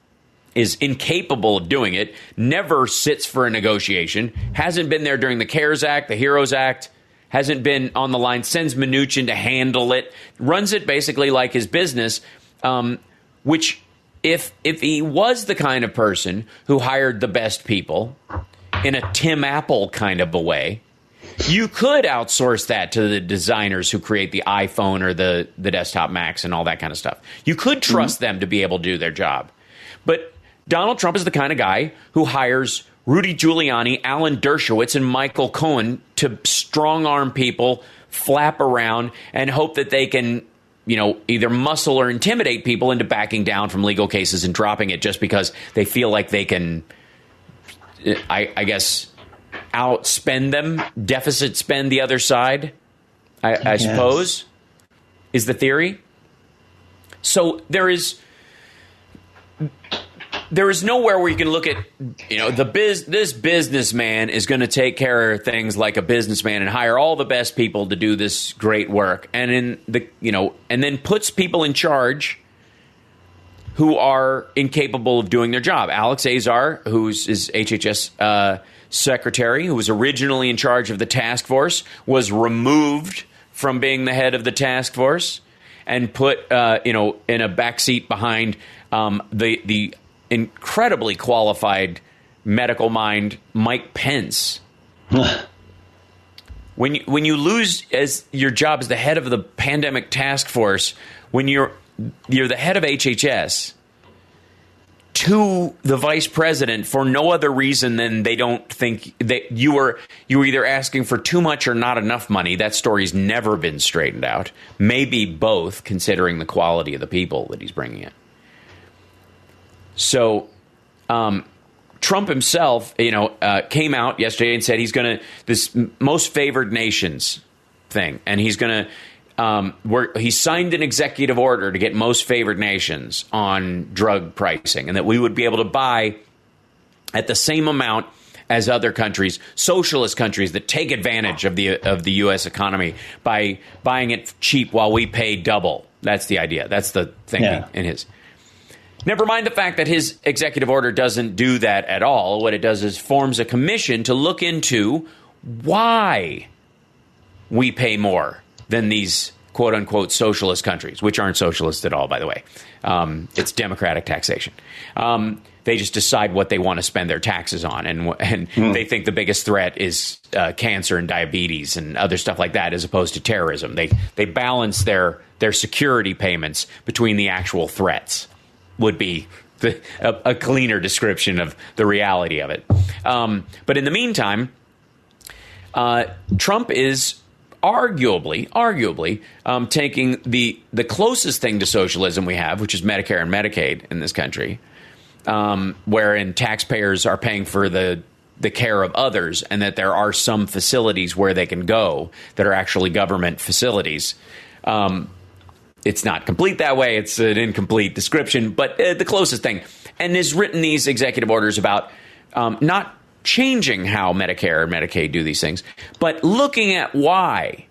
is incapable of doing it, never sits for a negotiation, hasn't been there during the CARES Act, the HEROES Act, hasn't been on the line, sends Mnuchin to handle it, runs it basically like his business, um, which if if he was the kind of person who hired the best people in a Tim Apple kind of a way, you could outsource that to the designers who create the iPhone or the, the desktop Macs and all that kind of stuff. You could trust mm-hmm. them to be able to do their job. But Donald Trump is the kind of guy who hires Rudy Giuliani, Alan Dershowitz, and Michael Cohen to strong-arm people, flap around, and hope that they can, you know, either muscle or intimidate people into backing down from legal cases and dropping it just because they feel like they can, I, I guess, outspend them, deficit spend the other side, I, I yes. suppose, is the theory. So there is... There is nowhere where you can look at, you know, the biz. This businessman is going to take care of things like a businessman and hire all the best people to do this great work, and in the, you know, and then puts people in charge who are incapable of doing their job. Alex Azar, who's his H H S uh, secretary, who was originally in charge of the task force, was removed from being the head of the task force and put, uh, you know, in a backseat behind um, the the. incredibly qualified medical mind, Mike Pence. when you when you lose as your job as the head of the pandemic task force, when you're you're the head of H H S to the vice president for no other reason than they don't think that you were you were either asking for too much or not enough money. That story's never been straightened out. Maybe both, considering the quality of the people that he's bringing in. So, um, Trump himself, you know, uh, came out yesterday and said he's going to this most favored nations thing, and he's going to um, where he signed an executive order to get most favored nations on drug pricing, and that we would be able to buy at the same amount as other countries, socialist countries that take advantage of the of the U S economy by buying it cheap while we pay double. That's the idea. That's the thinking yeah. in his. Never mind the fact that his executive order doesn't do that at all. What it does is forms a commission to look into why we pay more than these quote unquote socialist countries, which aren't socialist at all, by the way. Um, it's democratic taxation. Um, they just decide what they want to spend their taxes on, and and mm. they think the biggest threat is uh, cancer and diabetes and other stuff like that, as opposed to terrorism. They they balance their their security payments between the actual threats. Would be the, a, a cleaner description of the reality of it. Um, but in the meantime, uh, Trump is arguably, arguably um, taking the the closest thing to socialism we have, which is Medicare and Medicaid in this country, um, wherein taxpayers are paying for the the care of others, and that there are some facilities where they can go that are actually government facilities. Um, it's not complete that way. It's an incomplete description, but uh, the closest thing. And has written these executive orders about um, not changing how Medicare and Medicaid do these things, but looking at why,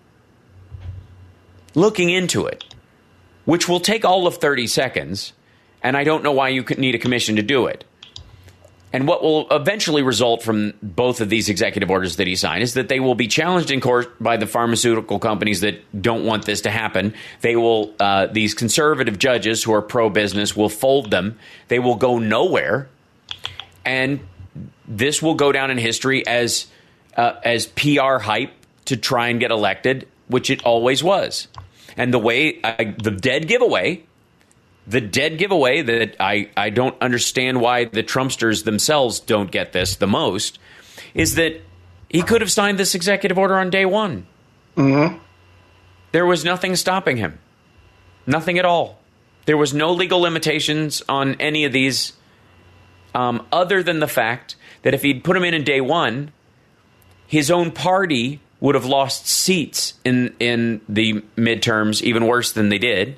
looking into it, which will take all of thirty seconds, and I don't know why you could need a commission to do it. And what will eventually result from both of these executive orders that he signed is that they will be challenged in court by the pharmaceutical companies that don't want this to happen. They will, uh, these conservative judges who are pro-business will fold them. They will go nowhere. And this will go down in history as uh, as P R hype to try and get elected, which it always was. And the way I, the dead giveaway, the dead giveaway that I, I don't understand why the Trumpsters themselves don't get this the most, is that he could have signed this executive order on day one. Mm-hmm. There was nothing stopping him. Nothing at all. There was no legal limitations on any of these, um, other than the fact that if he'd put him in in day one, his own party would have lost seats in, in the midterms, even worse than they did.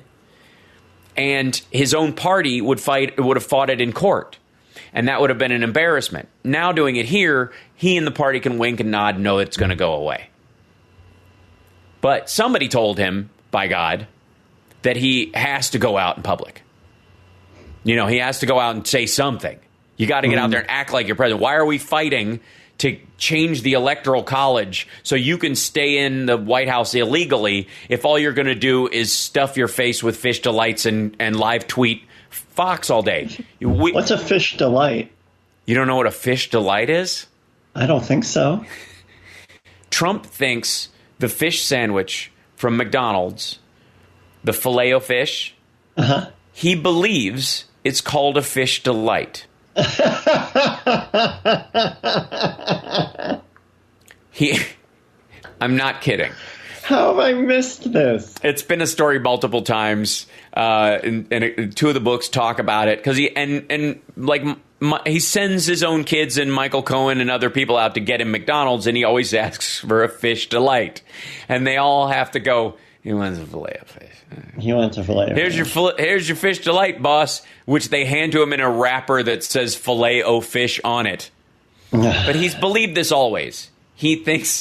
And his own party would fight, would have fought it in court. And that would have been an embarrassment. Now doing it here, he and the party can wink and nod and know it's going to go away. But somebody told him, by God, that he has to go out in public. You know, he has to go out and say something. You got to get mm-hmm. out there and act like you're president. Why are we fighting to change the electoral college so you can stay in the White House illegally if all you're going to do is stuff your face with fish delights and, and live tweet Fox all day? We, What's a fish delight? You don't know what a fish delight is? I don't think so. Trump thinks the fish sandwich from McDonald's, the Filet-O-Fish, uh-huh. he believes it's called a fish delight. he, I'm not kidding. How have I missed this? It's been a story multiple times, uh, and, and it, two of the books talk about it because he and and like my, he sends his own kids and Michael Cohen and other people out to get him McDonald's, and he always asks for a fish delight, and they all have to go. He wants a fillet of fish. He wants a fillet. Here's your filet, here's your fish delight, boss, which they hand to him in a wrapper that says filet o fish on it. But he's believed this always. He thinks.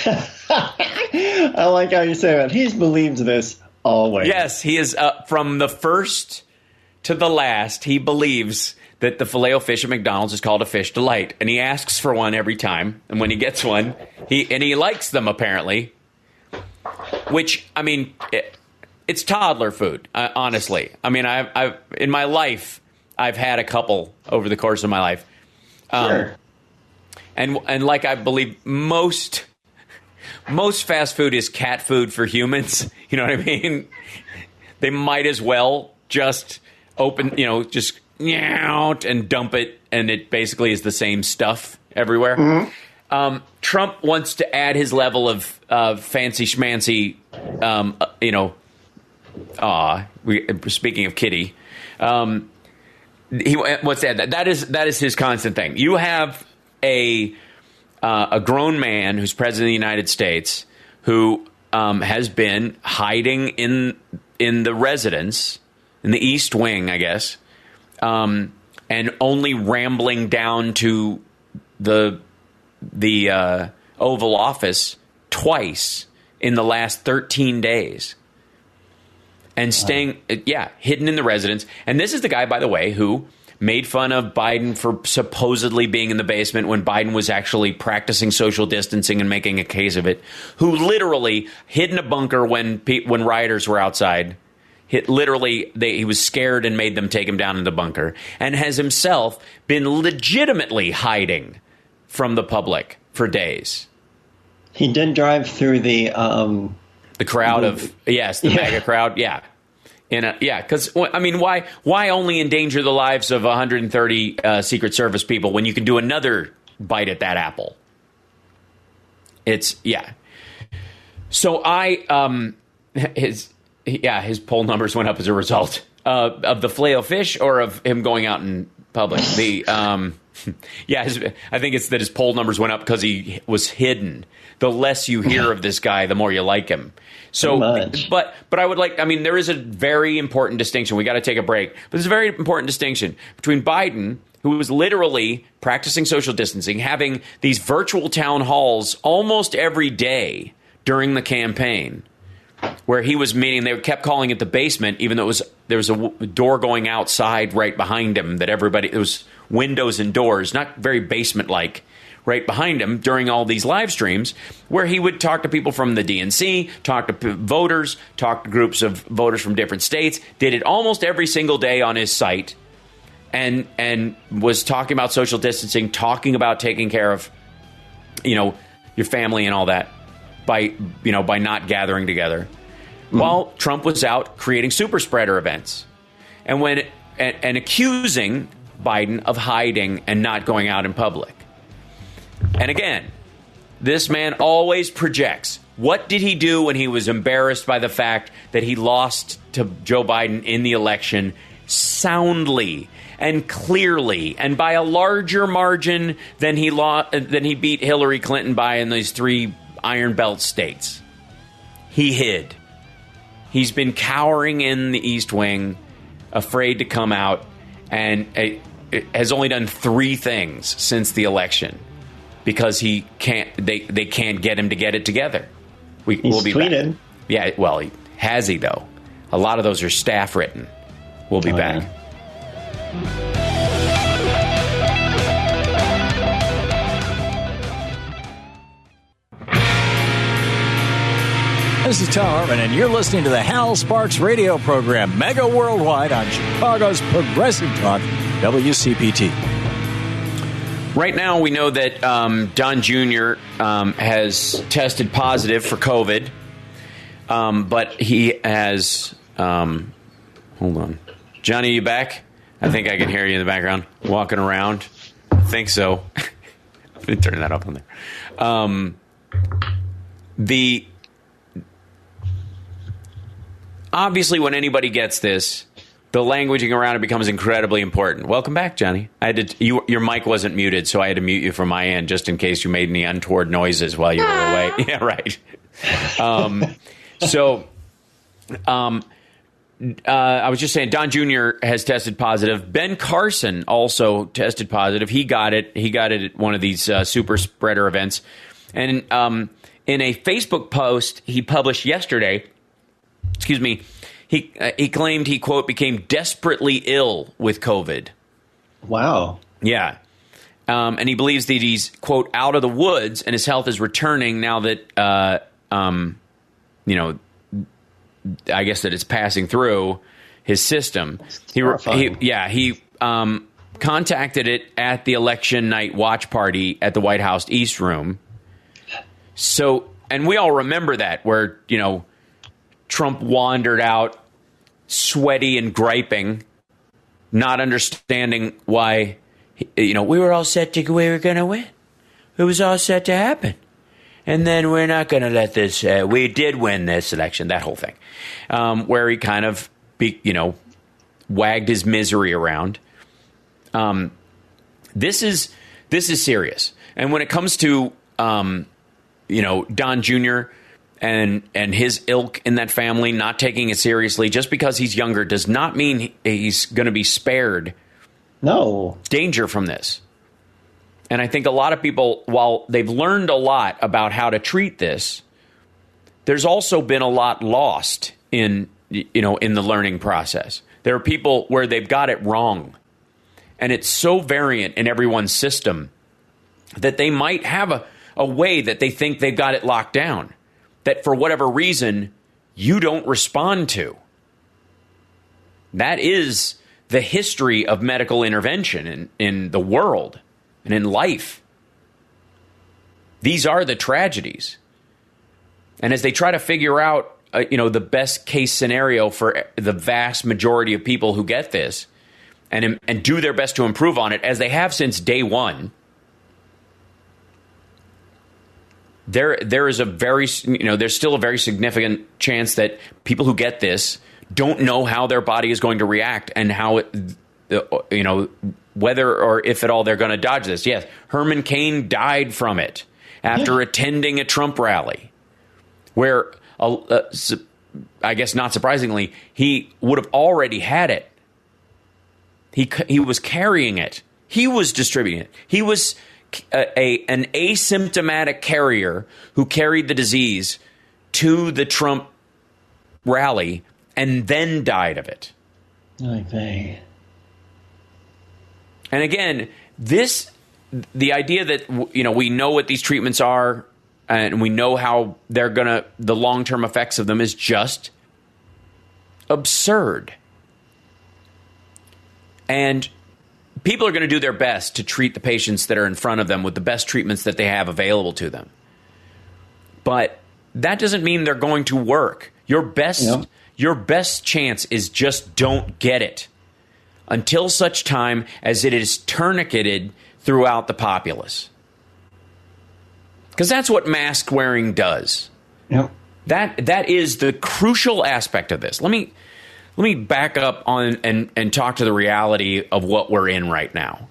I like how you say that. He's believed this always. Yes, he is uh, from the first to the last. He believes that the filet o fish at McDonald's is called a fish delight, and he asks for one every time. And when he gets one, he and he likes them apparently. Which, I mean, it, it's toddler food, uh, honestly. I mean, I've, I've in my life, I've had a couple over the course of my life. Um, sure. And and like I believe most most fast food is cat food for humans. You know what I mean? They might as well just open, you know, just out and dump it, and it basically is the same stuff everywhere. Mm-hmm. Um, Trump wants to add his level of uh, fancy schmancy, um, uh, you know, aw, we, speaking of Kitty, um, he wants to add that. That is, that is his constant thing. You have a, uh, a grown man who's president of the United States who um, has been hiding in, in the residence, in the East Wing, I guess, um, and only rambling down to the the uh, Oval Office twice in the last thirteen days. And staying, wow. yeah, hidden in the residence. And this is the guy, by the way, who made fun of Biden for supposedly being in the basement when Biden was actually practicing social distancing and making a case of it, who literally hid in a bunker when pe- when rioters were outside. Hit, literally, they, he was scared and made them take him down in the bunker, and has himself been legitimately hiding from the public for days. He did drive through the um, the crowd of yes, the yeah. MAGA crowd, yeah. In a, yeah, because, I mean, why why only endanger the lives of one hundred thirty uh, Secret Service people when you can do another bite at that apple? It's, yeah. So I, um, his, yeah, his poll numbers went up as a result uh, of the Filet-O-Fish or of him going out in public. The, um, yeah, his, I think it's that his poll numbers went up because he was hidden. The less you hear of this guy, the more you like him. So, but but I would like, I mean, there is a very important distinction. We got to take a break. But there's a very important distinction between Biden, who was literally practicing social distancing, having these virtual town halls almost every day during the campaign, where he was meeting. They kept calling it the basement, even though it was there was a w- door going outside right behind him that everybody, it was windows and doors, not very basement-like, right behind him during all these live streams, where he would talk to people from the D N C, talk to p- voters, talk to groups of voters from different states, did it almost every single day on his site, and and was talking about social distancing, talking about taking care of, you know, your family and all that by, you know, by not gathering together, mm. while Trump was out creating super spreader events, and when and, and accusing Biden of hiding and not going out in public. And again, this man always projects. What did he do when he was embarrassed by the fact that he lost to Joe Biden in the election soundly and clearly and by a larger margin than he lost, than he beat Hillary Clinton by in these three Iron Belt states? He hid. He's been cowering in the East Wing, afraid to come out, and it, it has only done three things since the election. Because he can't, they, they can't get him to get it together. We, He's we'll be tweeted. back. Yeah, well, he, has he though? A lot of those are staff written. We'll be oh, back. Yeah. This is Tom Hartman, and you're listening to the Hal Sparks radio program, Mega Worldwide on Chicago's Progressive Talk, W C P T. Right now, we know that um, Don Junior Um, has tested positive for COVID, um, but he has... Um, hold on. Johnny, you back? I think I can hear you in the background, walking around. I think so. I'm going to turn that up on there. Um, the... Obviously, when anybody gets this... the languaging around it becomes incredibly important. Welcome back, Johnny. I had to, you, your mic wasn't muted, so I had to mute you from my end just in case you made any untoward noises while you were away. Yeah, right. Um, so, um, uh, I was just saying, Don Junior has tested positive. Ben Carson also tested positive. He got it. He got it at one of these uh, super spreader events. And um, in a Facebook post he published yesterday, excuse me, He uh, he claimed he, quote, became desperately ill with COVID. Wow. Yeah. Um, and he believes that he's, quote, out of the woods and his health is returning now that, uh, um, you know, I guess that it's passing through his system. He, he Yeah, he um, contacted it at the election night watch party at the White House East Room. So, and we all remember that, where, you know, Trump wandered out, sweaty and griping, not understanding why, you know, we were all set to, we were going to win. It was all set to happen. And then we're not going to let this, uh, we did win this election, that whole thing, um, where he kind of, be, you know, wagged his misery around. Um, this is, this is serious. And when it comes to, um, you know, Don Junior and and his ilk in that family not taking it seriously, just because he's younger does not mean he's going to be spared no danger from this. And I think a lot of people, while they've learned a lot about how to treat this, there's also been a lot lost in, you know, in the learning process. There are people where they've got it wrong. and it's so variant in everyone's system that they might have a, a way that they think they've got it locked down, that for whatever reason you don't respond to. That is the history of medical intervention in, in the world and in life. These are the tragedies. And as they try to figure out, uh, you know, the best case scenario for the vast majority of people who get this and, and do their best to improve on it, as they have since day one, there there is a very, you know, there's still a very significant chance that people who get this don't know how their body is going to react and how, it, you know, whether or if at all they're going to dodge this. Yes, Herman Cain died from it after yeah. attending a Trump rally where, uh, uh, I guess not surprisingly, he would have already had it. He he was carrying it. He was distributing it. He was a, a an asymptomatic carrier who carried the disease to the Trump rally and then died of it. Okay. And again, this, the idea that, you know, we know what these treatments are and we know how they're going to, the long-term effects of them is just absurd. And people are going to do their best to treat the patients that are in front of them with the best treatments that they have available to them. But that doesn't mean they're going to work. Your best... Yep. Your best chance is just don't get it until such time as it is tourniqueted throughout the populace. Because that's what mask wearing does. Yep. That that is the crucial aspect of this. Let me let me back up on and, and talk to the reality of what we're in right now.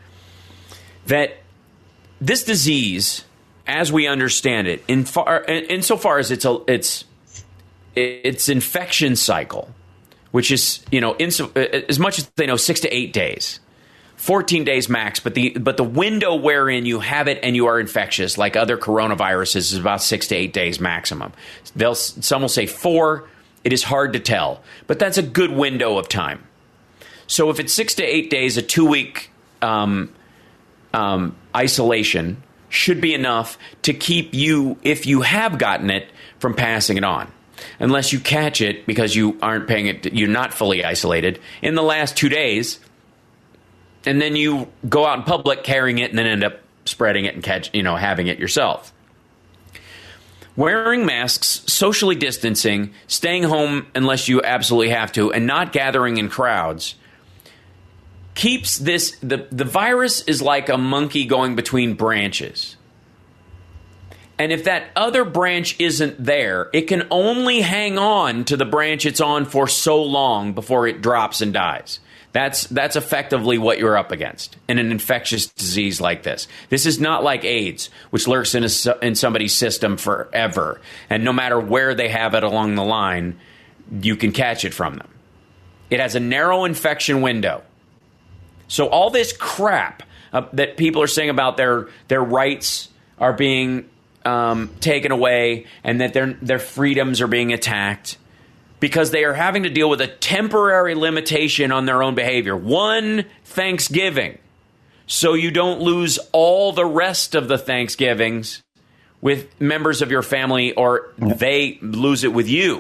That this disease, as we understand it, in far insofar as it's a, it's its infection cycle, which is, you know, in, as much as they know, six to eight days, fourteen days max. But the but the window wherein you have it and you are infectious, like other coronaviruses, is about six to eight days maximum. They'll some will say four. It is hard to tell, but that's a good window of time. So if it's six to eight days, a two week um, um, isolation should be enough to keep you, if you have gotten it, from passing it on. Unless you catch it because you aren't paying it, you're not fully isolated in the last two days, and then you go out in public carrying it and then end up spreading it and catch, you know, having it yourself. Wearing masks, socially distancing, staying home unless you absolutely have to, and not gathering in crowds keeps this, the, the virus is like a monkey going between branches. And if that other branch isn't there, it can only hang on to the branch it's on for so long before it drops and dies. That's that's effectively what you're up against in an infectious disease like this. This is not like AIDS, which lurks in, a, in somebody's system forever. And no matter where they have it along the line, you can catch it from them. It has a narrow infection window. So all this crap uh, that people are saying about their, their rights are being Um, taken away and that their their freedoms are being attacked because they are having to deal with a temporary limitation on their own behavior. One Thanksgiving, so you don't lose all the rest of the Thanksgivings with members of your family or they lose it with you.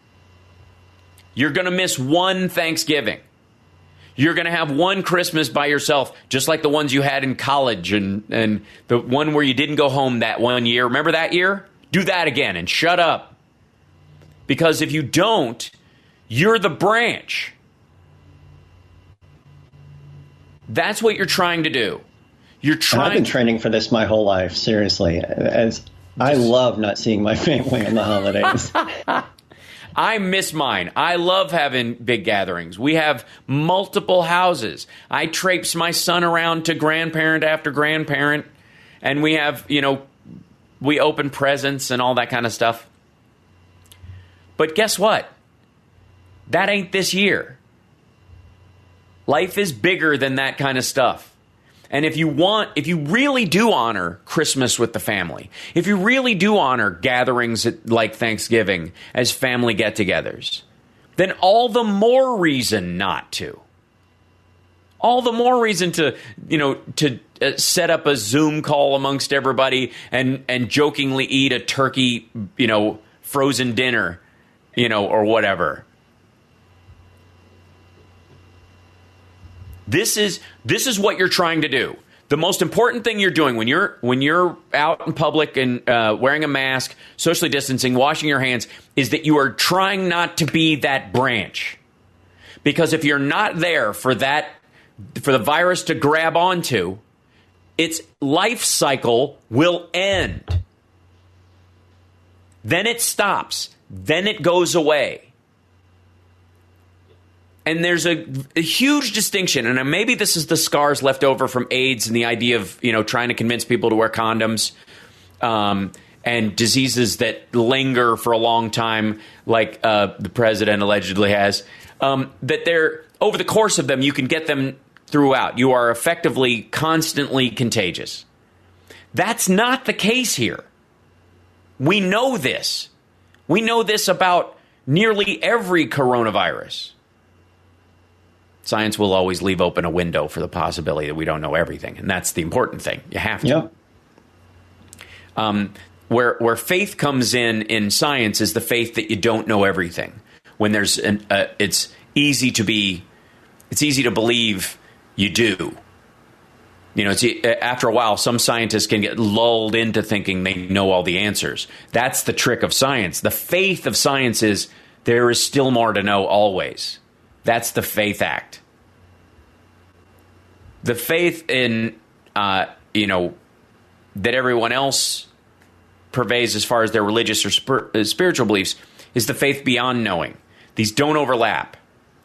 You're going to miss one Thanksgiving. You're going to have one Christmas by yourself, just like the ones you had in college and, and the one where you didn't go home that one year. Remember that year? Do that again and shut up. Because if you don't, you're the branch. That's what you're trying to do. You're trying. And I've been training for this my whole life, seriously. As I love not seeing my family on the holidays. I miss mine. I love having big gatherings. We have multiple houses. I traipse my son around to grandparent after grandparent, and we have, you know, we open presents and all that kind of stuff. But guess what? That ain't this year. Life is bigger than that kind of stuff. And if you want, if you really do honor Christmas with the family, if you really do honor gatherings like Thanksgiving as family get-togethers, then all the more reason not to. all the more reason to, you know, to uh, set up a Zoom call amongst everybody and, and jokingly eat a turkey, you know, frozen dinner, you know, or whatever. This is this is what you're trying to do. The most important thing you're doing when you're when you're out in public and uh, wearing a mask, socially distancing, washing your hands, is that you are trying not to be that branch. Because if you're not there for that, for the virus to grab onto, its life cycle will end. Then it stops. Then it goes away. And there's a, a huge distinction, and maybe this is the scars left over from AIDS and the idea of, you know, trying to convince people to wear condoms, um, and diseases that linger for a long time, like uh, the president allegedly has, um, that they're, over the course of them, you can get them throughout. You are effectively constantly contagious. That's not the case here. We know this. We know this about nearly every coronavirus. Science will always leave open a window for the possibility that we don't know everything. And that's the important thing. You have to. Yep. Um, where where faith comes in in science is the faith that you don't know everything. When there's an, uh, it's easy to be, it's easy to believe you do. You know, it's, after a while, some scientists can get lulled into thinking they know all the answers. That's the trick of science. The faith of science is there is still more to know always. That's the faith act. The faith in, uh, you know, that everyone else purveys as far as their religious or spir- uh, spiritual beliefs is the faith beyond knowing. These don't overlap.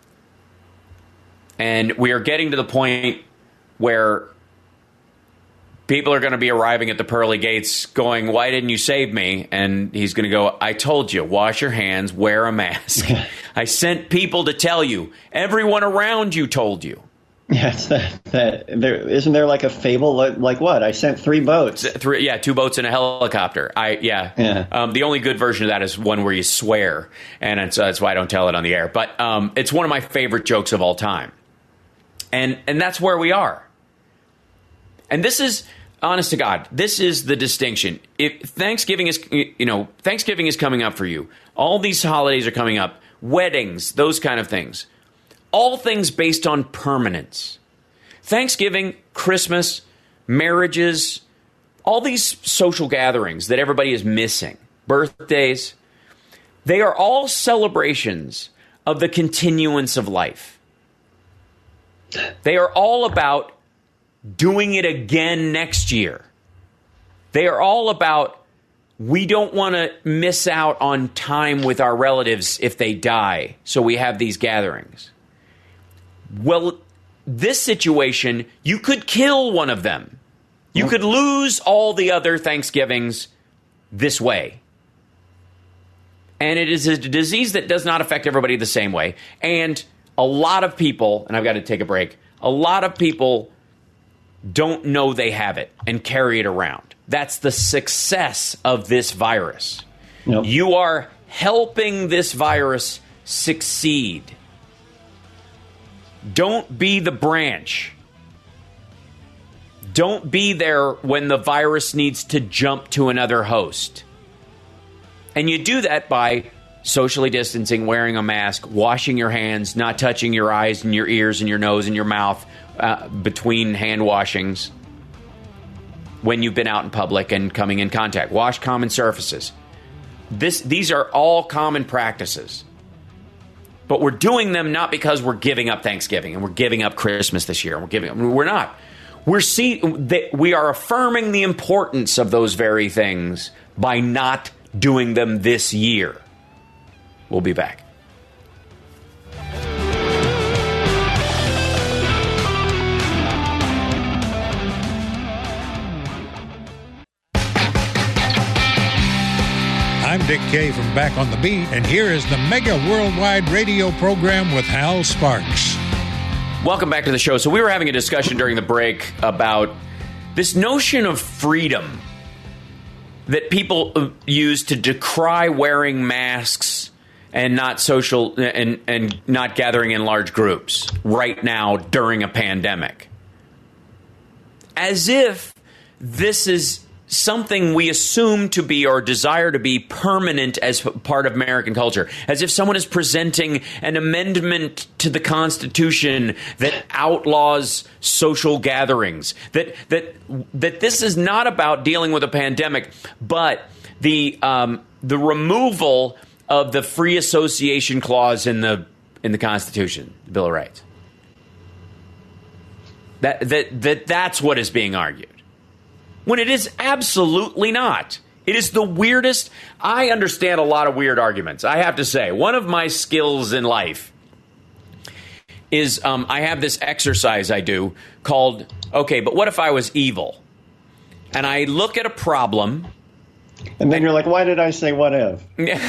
And we are getting to the point where people are going to be arriving at the pearly gates going, why didn't you save me? And he's going to go, I told you, wash your hands, wear a mask. I sent people to tell you. Everyone around you told you. Yes, that, that there isn't there like a fable like, like what? I sent three boats. Three, yeah, two boats and a helicopter. I yeah. yeah. Um, the only good version of that is one where you swear, and it's, uh, that's why I don't tell it on the air. But um, it's one of my favorite jokes of all time, and and that's where we are. And this is, honest to God, this is the distinction. If Thanksgiving is, you know, Thanksgiving is coming up for you. All these holidays are coming up. Weddings, those kind of things. All things based on permanence. Thanksgiving, Christmas, marriages, all these social gatherings that everybody is missing, birthdays, they are all celebrations of the continuance of life. They are all about doing it again next year. They are all about, we don't want to miss out on time with our relatives if they die, so we have these gatherings. Well, this situation, you could kill one of them. You could lose all the other Thanksgivings this way. And it is a disease that does not affect everybody the same way. And a lot of people, and I've got to take a break, a lot of people don't know they have it and carry it around. That's the success of this virus. Nope. You are helping this virus succeed. Don't be the branch. Don't be there when the virus needs to jump to another host. And you do that by socially distancing, wearing a mask, washing your hands, not touching your eyes and your ears and your nose and your mouth uh, between hand washings when you've been out in public and coming in contact. Wash common surfaces. This, these are all common practices. But we're doing them not because we're giving up Thanksgiving and we're giving up Christmas this year. And we're giving up. We're not. We're see, they, we are affirming the importance of those very things by not doing them this year. We'll be back. I'm Dick Kay from Back on the Beat, and here is the Mega Worldwide Radio Program with Hal Sparks. Welcome back to the show. So we were having a discussion during the break about this notion of freedom that people use to decry wearing masks and not social and, and not gathering in large groups right now during a pandemic. As if this is something we assume to be or desire to be permanent as part of American culture. As if someone is presenting an amendment to the Constitution that outlaws social gatherings. That that that this is not about dealing with a pandemic, but the um, the removal of the free association clause in the in the Constitution, the Bill of Rights. That that that that's what is being argued. When it is absolutely not. It is the weirdest. I understand a lot of weird arguments, I have to say. One of my skills in life is um, I have this exercise I do called, okay, but what if I was evil? And I look at a problem. And then you're like, why did I say what if?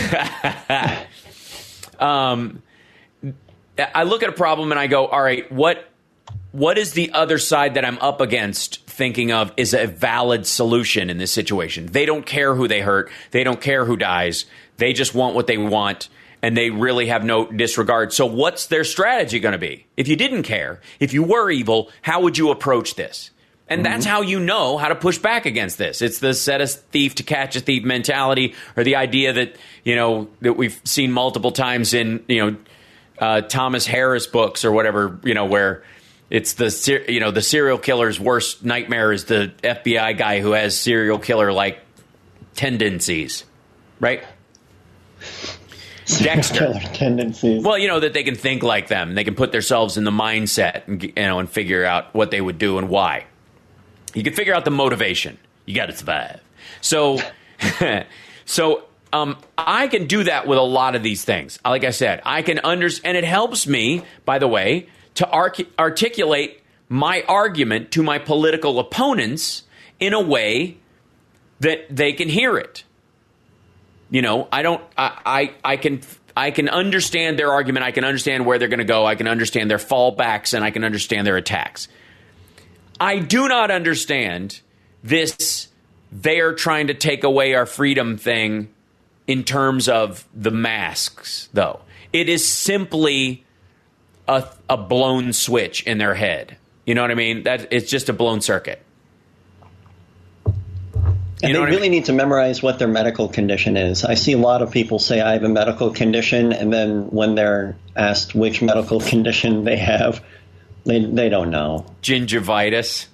um, I look at a problem and I go, all right, what what is the other side that I'm up against thinking of is a valid solution in this situation? They don't care who they hurt. They don't care who dies. They just want what they want, and they really have no disregard. So what's their strategy going to be? If you didn't care, if you were evil, how would you approach this? And mm-hmm. that's how you know how to push back against this. It's the set a thief to catch a thief mentality, or the idea that, you know, that we've seen multiple times in, you know, uh, Thomas Harris books or whatever, you know, where it's the, you know, the serial killer's worst nightmare is the F B I guy who has serial killer-like tendencies, right? Dexter. Killer tendencies. Well, you know, that they can think like them. They can put themselves in the mindset and, you know, and figure out what they would do and why. You can figure out the motivation. You got to survive. So, so um, I can do that with a lot of these things. Like I said, I can understand, and it helps me, by the way, to arc- articulate my argument to my political opponents in a way that they can hear it. You know, I don't, I, I, I can, I can understand their argument. I can understand where they're going to go. I can understand their fallbacks, and I can understand their attacks. I do not understand this, they're trying to take away our freedom thing in terms of the masks, though. It is simply A, a blown switch in their head. You know what I mean? That it's just a blown circuit. And you know they really I mean? need to memorize what their medical condition is. I see a lot of people say, I have a medical condition, and then when they're asked which medical condition they have, they they don't know. Gingivitis.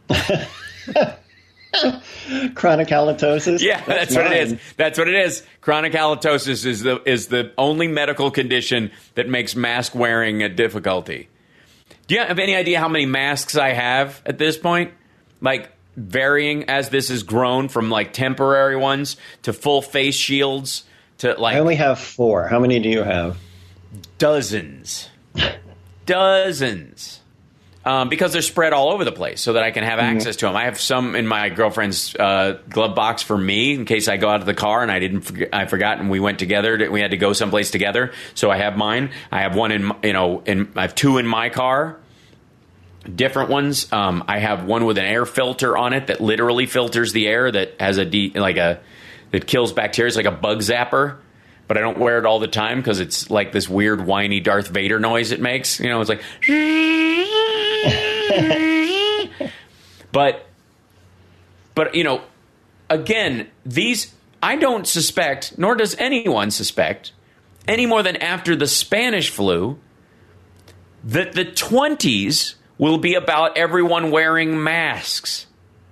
Chronic halitosis. Yeah, that's, that's what it is. That's what it is. Chronic halitosis is the is the only medical condition that makes mask wearing a difficulty. Do you have any idea how many masks I have at this point? Like, varying as this has grown from like temporary ones to full face shields to like. I only have four. How many do you have? Dozens. Dozens. Um, because they're spread all over the place so that I can have access to them. I have some in my girlfriend's uh, glove box for me in case I go out of the car and I didn't, forget, I forgot, and we went together. To, we had to go someplace together. So I have mine. I have one in, you know, in, I have two in my car, different ones. Um, I have one with an air filter on it that literally filters the air, that has a de- like a that kills bacteria. It's like a bug zapper. But I don't wear it all the time because it's like this weird whiny Darth Vader noise it makes. You know, it's like. but, but you know, again, these, I don't suspect, nor does anyone suspect, any more than after the Spanish flu, that the twenties will be about everyone wearing masks.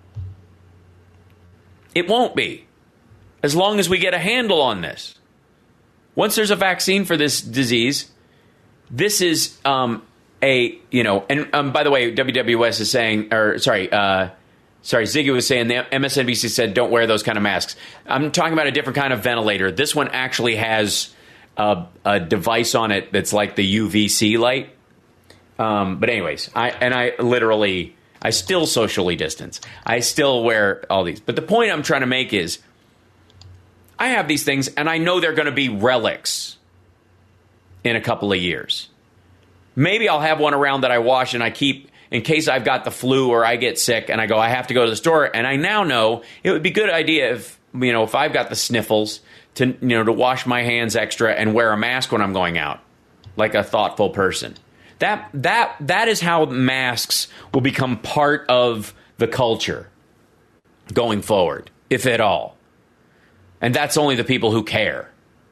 It won't be, as long as we get a handle on this. Once there's a vaccine for this disease, this is um, a, you know, and um, by the way, W W S is saying, or sorry, uh, sorry, Ziggy was saying, the M S N B C said don't wear those kind of masks. I'm talking about a different kind of ventilator. This one actually has a, a device on it that's like the U V C light. Um, but anyways, I and I literally, I still socially distance. I still wear all these. But the point I'm trying to make is, I have these things, and I know they're going to be relics in a couple of years. Maybe I'll have one around that I wash and I keep in case I've got the flu or I get sick and I go, I have to go to the store. And I now know it would be a good idea if you know, if I've got the sniffles, to, you know, to wash my hands extra and wear a mask when I'm going out, like a thoughtful person. That that that is how masks will become part of the culture going forward, if at all. And that's only the people who care.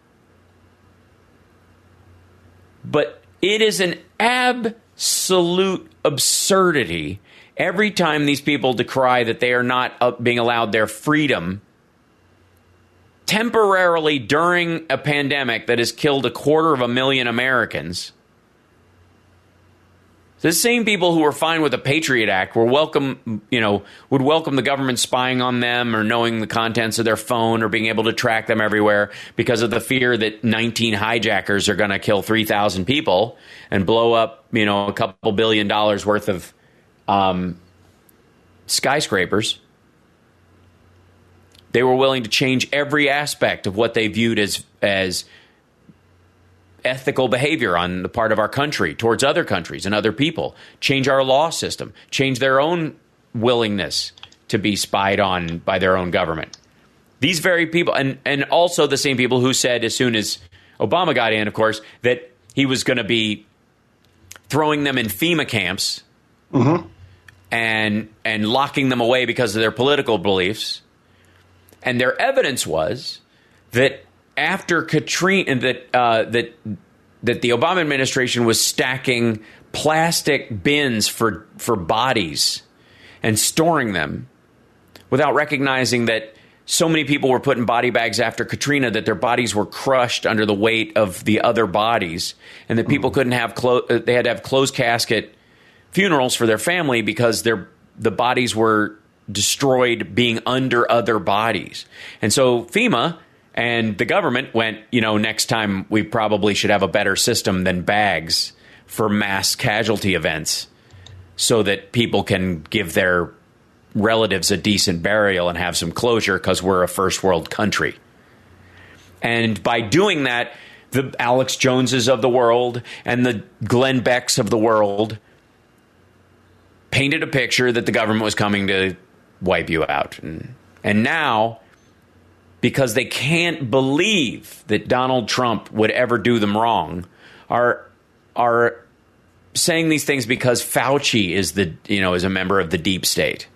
But it is an absolute absurdity every time these people decry that they are not being allowed their freedom temporarily during a pandemic that has killed a quarter of a million Americans. The same people who were fine with the Patriot Act were welcome, you know, would welcome the government spying on them or knowing the contents of their phone or being able to track them everywhere because of the fear that nineteen hijackers are going to kill three thousand people and blow up, you know, a couple billion dollars worth of um, skyscrapers. They were willing to change every aspect of what they viewed as as ethical behavior on the part of our country towards other countries and other people, change our law system, change their own willingness to be spied on by their own government. These very people, and, and also the same people who said as soon as Obama got in, of course, that he was going to be throwing them in FEMA camps mm-hmm. and and locking them away because of their political beliefs. And their evidence was that after Katrina, that uh, that that the Obama administration was stacking plastic bins for for bodies and storing them without recognizing that so many people were put in body bags after Katrina that their bodies were crushed under the weight of the other bodies, and that people couldn't have clo- they had to have closed casket funerals for their family because their the bodies were destroyed being under other bodies. And so FEMA and the government went, you know, next time we probably should have a better system than bags for mass casualty events so that people can give their relatives a decent burial and have some closure because we're a first world country. And by doing that, the Alex Joneses of the world and the Glenn Becks of the world painted a picture that the government was coming to wipe you out. And, and now, because they can't believe that Donald Trump would ever do them wrong, are are saying these things because Fauci is the you know is a member of the deep state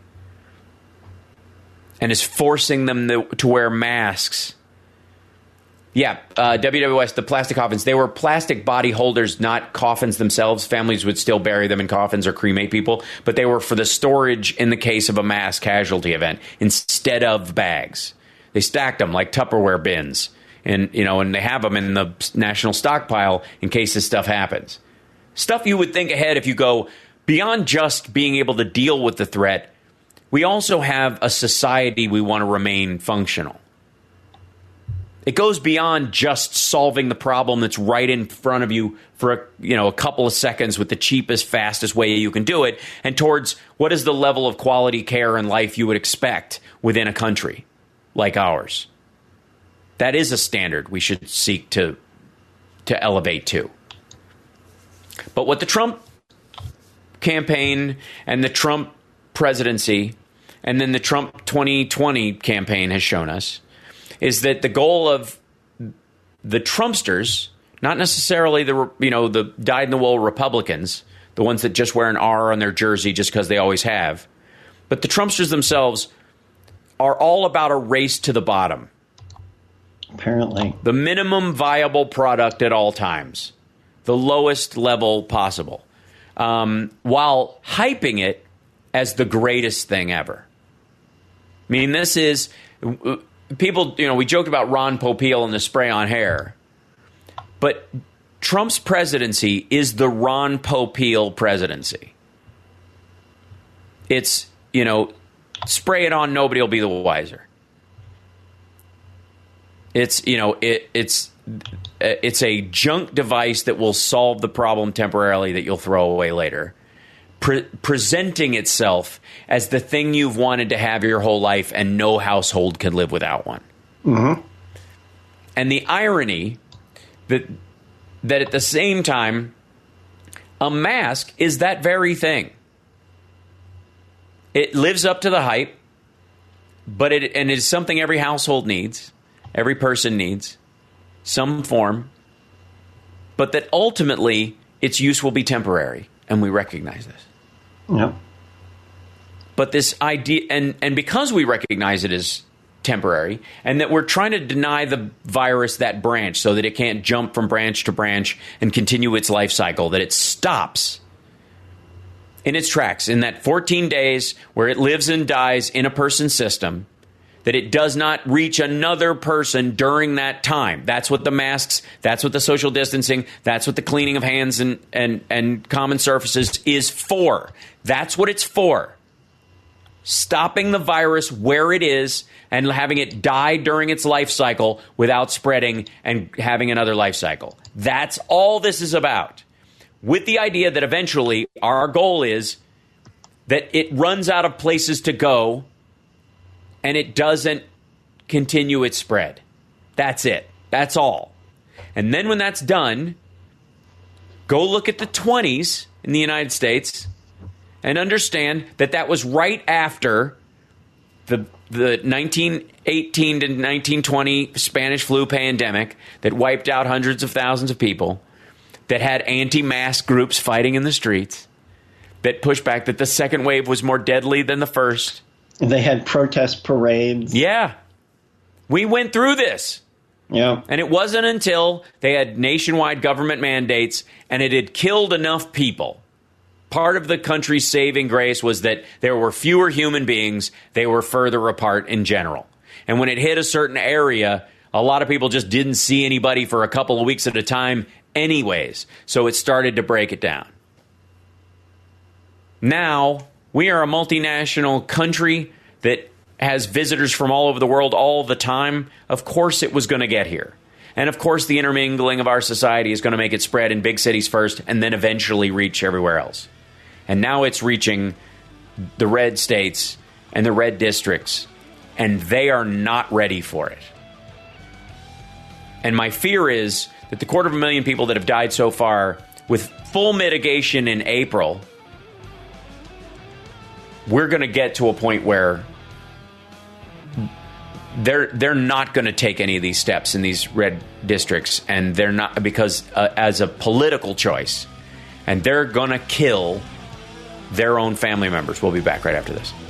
and is forcing them to, to wear masks. Yeah, uh, W W S, the plastic coffins, they were plastic body holders, not coffins themselves. Families would still bury them in coffins or cremate people, but they were for the storage in the case of a mass casualty event instead of bags. They stacked them like Tupperware bins, and you know, and they have them in the national stockpile in case this stuff happens. Stuff you would think ahead if you go beyond just being able to deal with the threat. We also have a society we want to remain functional. It goes beyond just solving the problem that's right in front of you for a, you know, a couple of seconds with the cheapest, fastest way you can do it, and towards what is the level of quality care and life you would expect within a country like ours. That is a standard we should seek to to elevate to. But what the Trump campaign and the Trump presidency and then the Trump twenty twenty campaign has shown us is that the goal of the Trumpsters, not necessarily the you know the dyed-in-the-wool Republicans, the ones that just wear an R on their jersey just because they always have, but the Trumpsters themselves are all about a race to the bottom. Apparently. The minimum viable product at all times. The lowest level possible. Um, while hyping it as the greatest thing ever. I mean, this is... People, you know, we joked about Ron Popeil and the spray on hair. But Trump's presidency is the Ron Popeil presidency. It's, you know... Spray it on, nobody will be the wiser. It's, you know, it, it's it's a junk device that will solve the problem temporarily that you'll throw away later. Pre- presenting itself as the thing you've wanted to have your whole life and no household can live without one. Mm-hmm. And the irony that that at the same time, a mask is that very thing. It lives up to the hype. but it and it's something every household needs, every person needs, some form, but that ultimately its use will be temporary, and we recognize this. Yep. But this idea, and, and because we recognize it as temporary, and that we're trying to deny the virus that branch so that it can't jump from branch to branch and continue its life cycle, that it stops in its tracks in that fourteen days where it lives and dies in a person's system, that it does not reach another person during that time. That's what the masks, that's what the social distancing, that's what the cleaning of hands and, and, and common surfaces is for. That's what it's for. Stopping the virus where it is and having it die during its life cycle without spreading and having another life cycle. That's all this is about. With the idea that eventually our goal is that it runs out of places to go and it doesn't continue its spread. That's it. That's all. And then when that's done, go look at the twenties in the United States and understand that that was right after the the nineteen eighteen to nineteen twenty Spanish flu pandemic that wiped out hundreds of thousands of people, that had anti-mask groups fighting in the streets, that pushed back that the second wave was more deadly than the first. They had protest parades. Yeah. We went through this. Yeah. And it wasn't until they had nationwide government mandates and it had killed enough people. Part of the country's saving grace was that there were fewer human beings. They were further apart in general. And when it hit a certain area, a lot of people just didn't see anybody for a couple of weeks at a time anyways. So it started to break it down. Now, we are a multinational country that has visitors from all over the world all the time. Of course it was going to get here. And of course the intermingling of our society is going to make it spread in big cities first and then eventually reach everywhere else. And now it's reaching the red states and the red districts, and they are not ready for it. And my fear is that the quarter of a million people that have died so far, with full mitigation in April, we're going to get to a point where they're they're not going to take any of these steps in these red districts, and they're not, because uh, as a political choice, and they're going to kill their own family members. We'll be back right after this.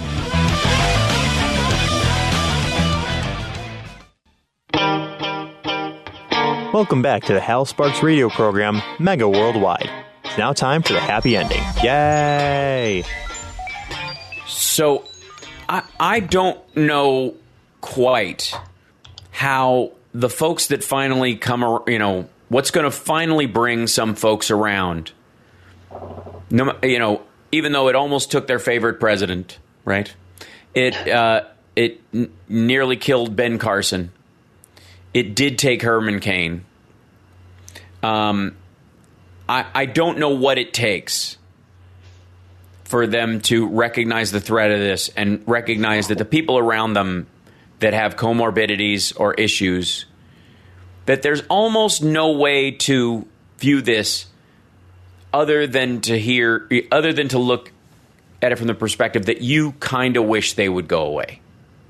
Welcome back to the Hal Sparks radio program, Mega Worldwide. It's now time for the happy ending. Yay! So, I, I don't know quite how the folks that finally come, you know, what's going to finally bring some folks around, no, you know, even though it almost took their favorite president, right? It, uh, it n- nearly killed Ben Carson. It did take Herman Cain. Um, I, I don't know what it takes for them to recognize the threat of this and recognize that the people around them that have comorbidities or issues, that there's almost no way to view this other than to hear, other than to look at it from the perspective that you kind of wish they would go away.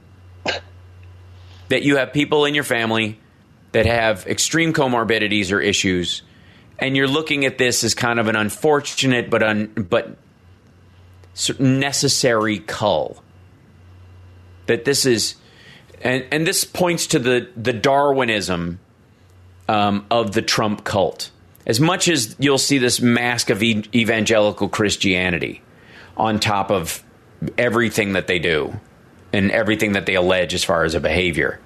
That you have people in your family that have extreme comorbidities or issues, and you're looking at this as kind of an unfortunate but un, but necessary cull. That this is, and, and this points to the, the Darwinism um, of the Trump cult. As much as you'll see this mask of e- evangelical Christianity on top of everything that they do and everything that they allege as far as a behavior,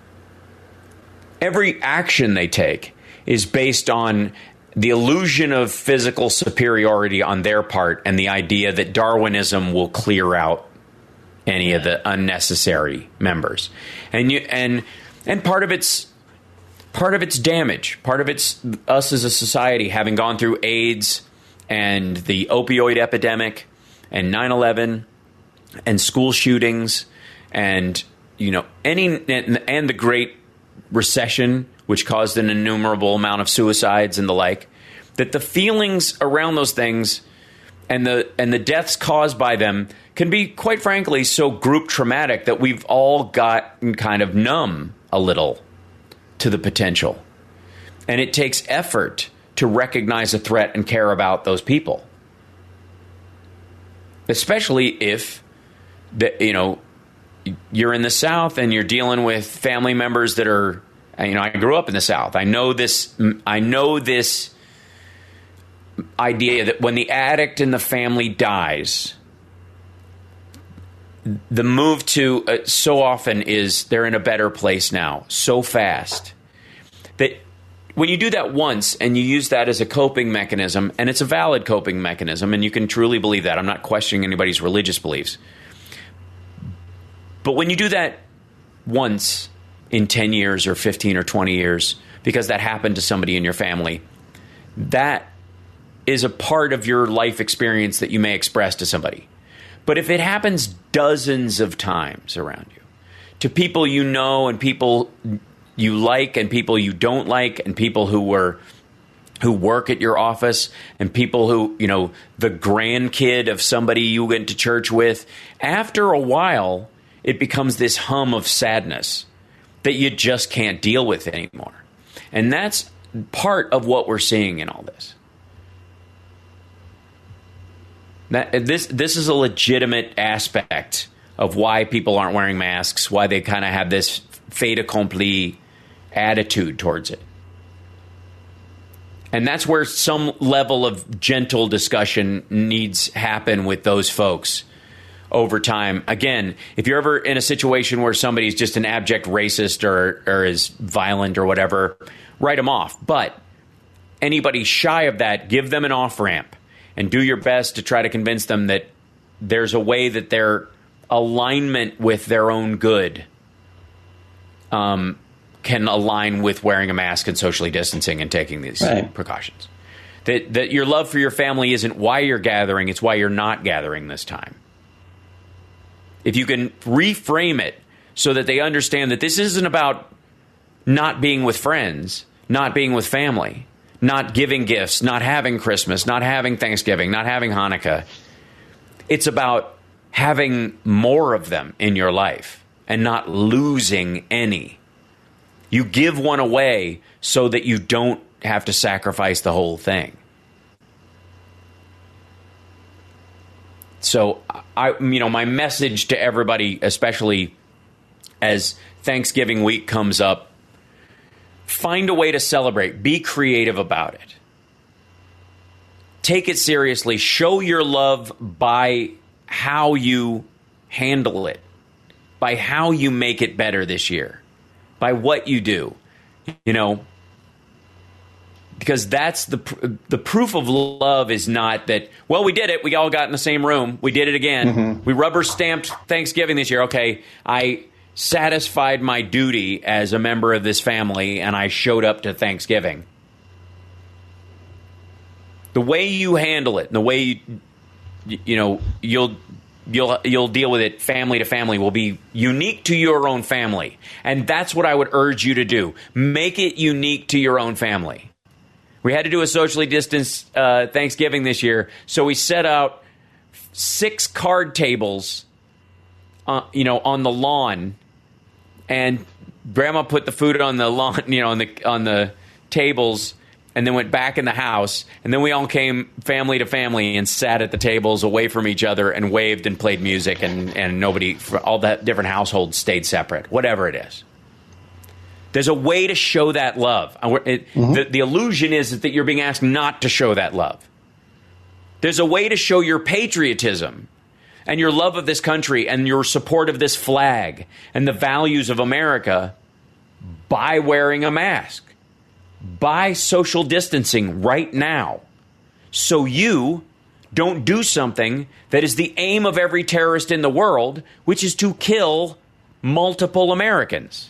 every action they take is based on the illusion of physical superiority on their part and the idea that Darwinism will clear out any of the unnecessary members. And you and and part of it's part of it's damage. Part of it's us as a society having gone through AIDS and the opioid epidemic and nine eleven and school shootings and, you know, any and, and the Great Recession, which caused an innumerable amount of suicides and the like, that the feelings around those things and the and the deaths caused by them can be, quite frankly, so group traumatic that we've all gotten kind of numb a little to the potential. And it takes effort to recognize a threat and care about those people. Especially if, the, you know, you're in the South and you're dealing with family members that are, you know, I grew up in the South. I know this, I know this idea that when the addict in the family dies, the move to uh, so often is they're in a better place now, so fast, that when you do that once and you use that as a coping mechanism, and it's a valid coping mechanism, and you can truly believe that. I'm not questioning anybody's religious beliefs. But when you do that once in ten years or fifteen or twenty years, because that happened to somebody in your family, that is a part of your life experience that you may express to somebody. But if it happens dozens of times around you, to people you know and people you like and people you don't like and people who were who work at your office and people who, you know, the grandkid of somebody you went to church with, after a while, it becomes this hum of sadness that you just can't deal with anymore. And that's part of what we're seeing in all this. That, this this is a legitimate aspect of why people aren't wearing masks, why they kind of have this fait accompli attitude towards it. And that's where some level of gentle discussion needs happen with those folks over time. Again, if you're ever in a situation where somebody's just an abject racist or, or is violent or whatever, write them off. But anybody shy of that, give them an off-ramp. And do your best to try to convince them that there's a way that their alignment with their own good um, can align with wearing a mask and socially distancing and taking these right. precautions. That that your love for your family isn't why you're gathering, it's why you're not gathering this time. If you can reframe it so that they understand that this isn't about not being with friends, not being with family, not giving gifts, not having Christmas, not having Thanksgiving, not having Hanukkah. It's about having more of them in your life and not losing any. You give one away so that you don't have to sacrifice the whole thing. So, I, you know, my message to everybody, especially as Thanksgiving week comes up, find a way to celebrate. Be creative about it. Take it seriously. Show your love by how you handle it, by how you make it better this year, by what you do. You know, because that's the the proof of love is not that, well, we did it. We all got in the same room. We did it again. Mm-hmm. We rubber stamped Thanksgiving this year. Okay, I satisfied my duty as a member of this family, and I showed up to Thanksgiving. The way you handle it, and the way you, you know you'll you'll you'll deal with it, family to family, will be unique to your own family, and that's what I would urge you to do. Make it unique to your own family. We had to do a socially distanced uh, Thanksgiving this year, so we set out six card tables, uh, you know, on the lawn. And Grandma put the food on the lawn, you know, on the on the tables, and then went back in the house. And then we all came family to family and sat at the tables away from each other and waved and played music. And, and nobody, all that different households stayed separate, whatever it is. There's a way to show that love. It, mm-hmm. the, the illusion is that you're being asked not to show that love. There's a way to show your patriotism and your love of this country and your support of this flag and the values of America by wearing a mask, by social distancing right now, so you don't do something that is the aim of every terrorist in the world, which is to kill multiple Americans.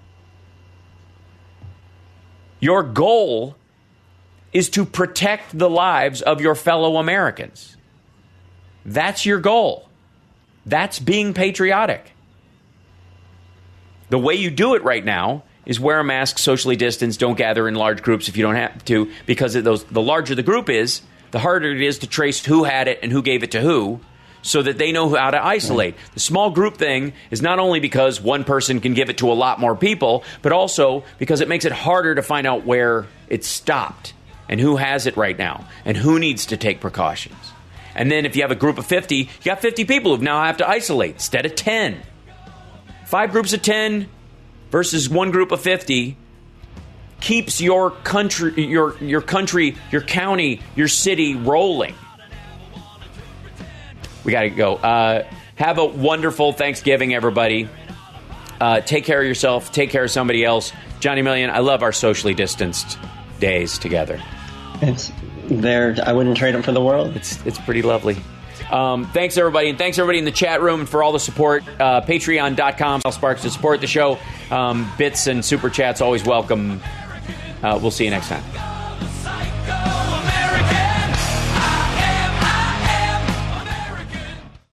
Your goal is to protect the lives of your fellow Americans. That's your goal. That's being patriotic. The way you do it right now is wear a mask, socially distance, don't gather in large groups if you don't have to, because of those, the larger the group is, the harder it is to trace who had it and who gave it to who, so that they know how to isolate. The small group thing is not only because one person can give it to a lot more people, but also because it makes it harder to find out where it stopped and who has it right now and who needs to take precautions. And then if you have a group of fifty, you got fifty people who now have to isolate instead of ten. Five groups of ten versus one group of fifty keeps your country, your your country, your county, your city rolling. We got to go. Uh, have a wonderful Thanksgiving, everybody. Uh, take care of yourself. Take care of somebody else. Johnny Million, I love our socially distanced days together. It's there. I wouldn't trade them for the world. It's it's pretty lovely. Um, thanks, everybody. And thanks, everybody in the chat room for all the support. Uh, Patreon dot com, Hal Sparks, to support the show. Um, bits and super chats, always welcome. Uh, we'll see you next time.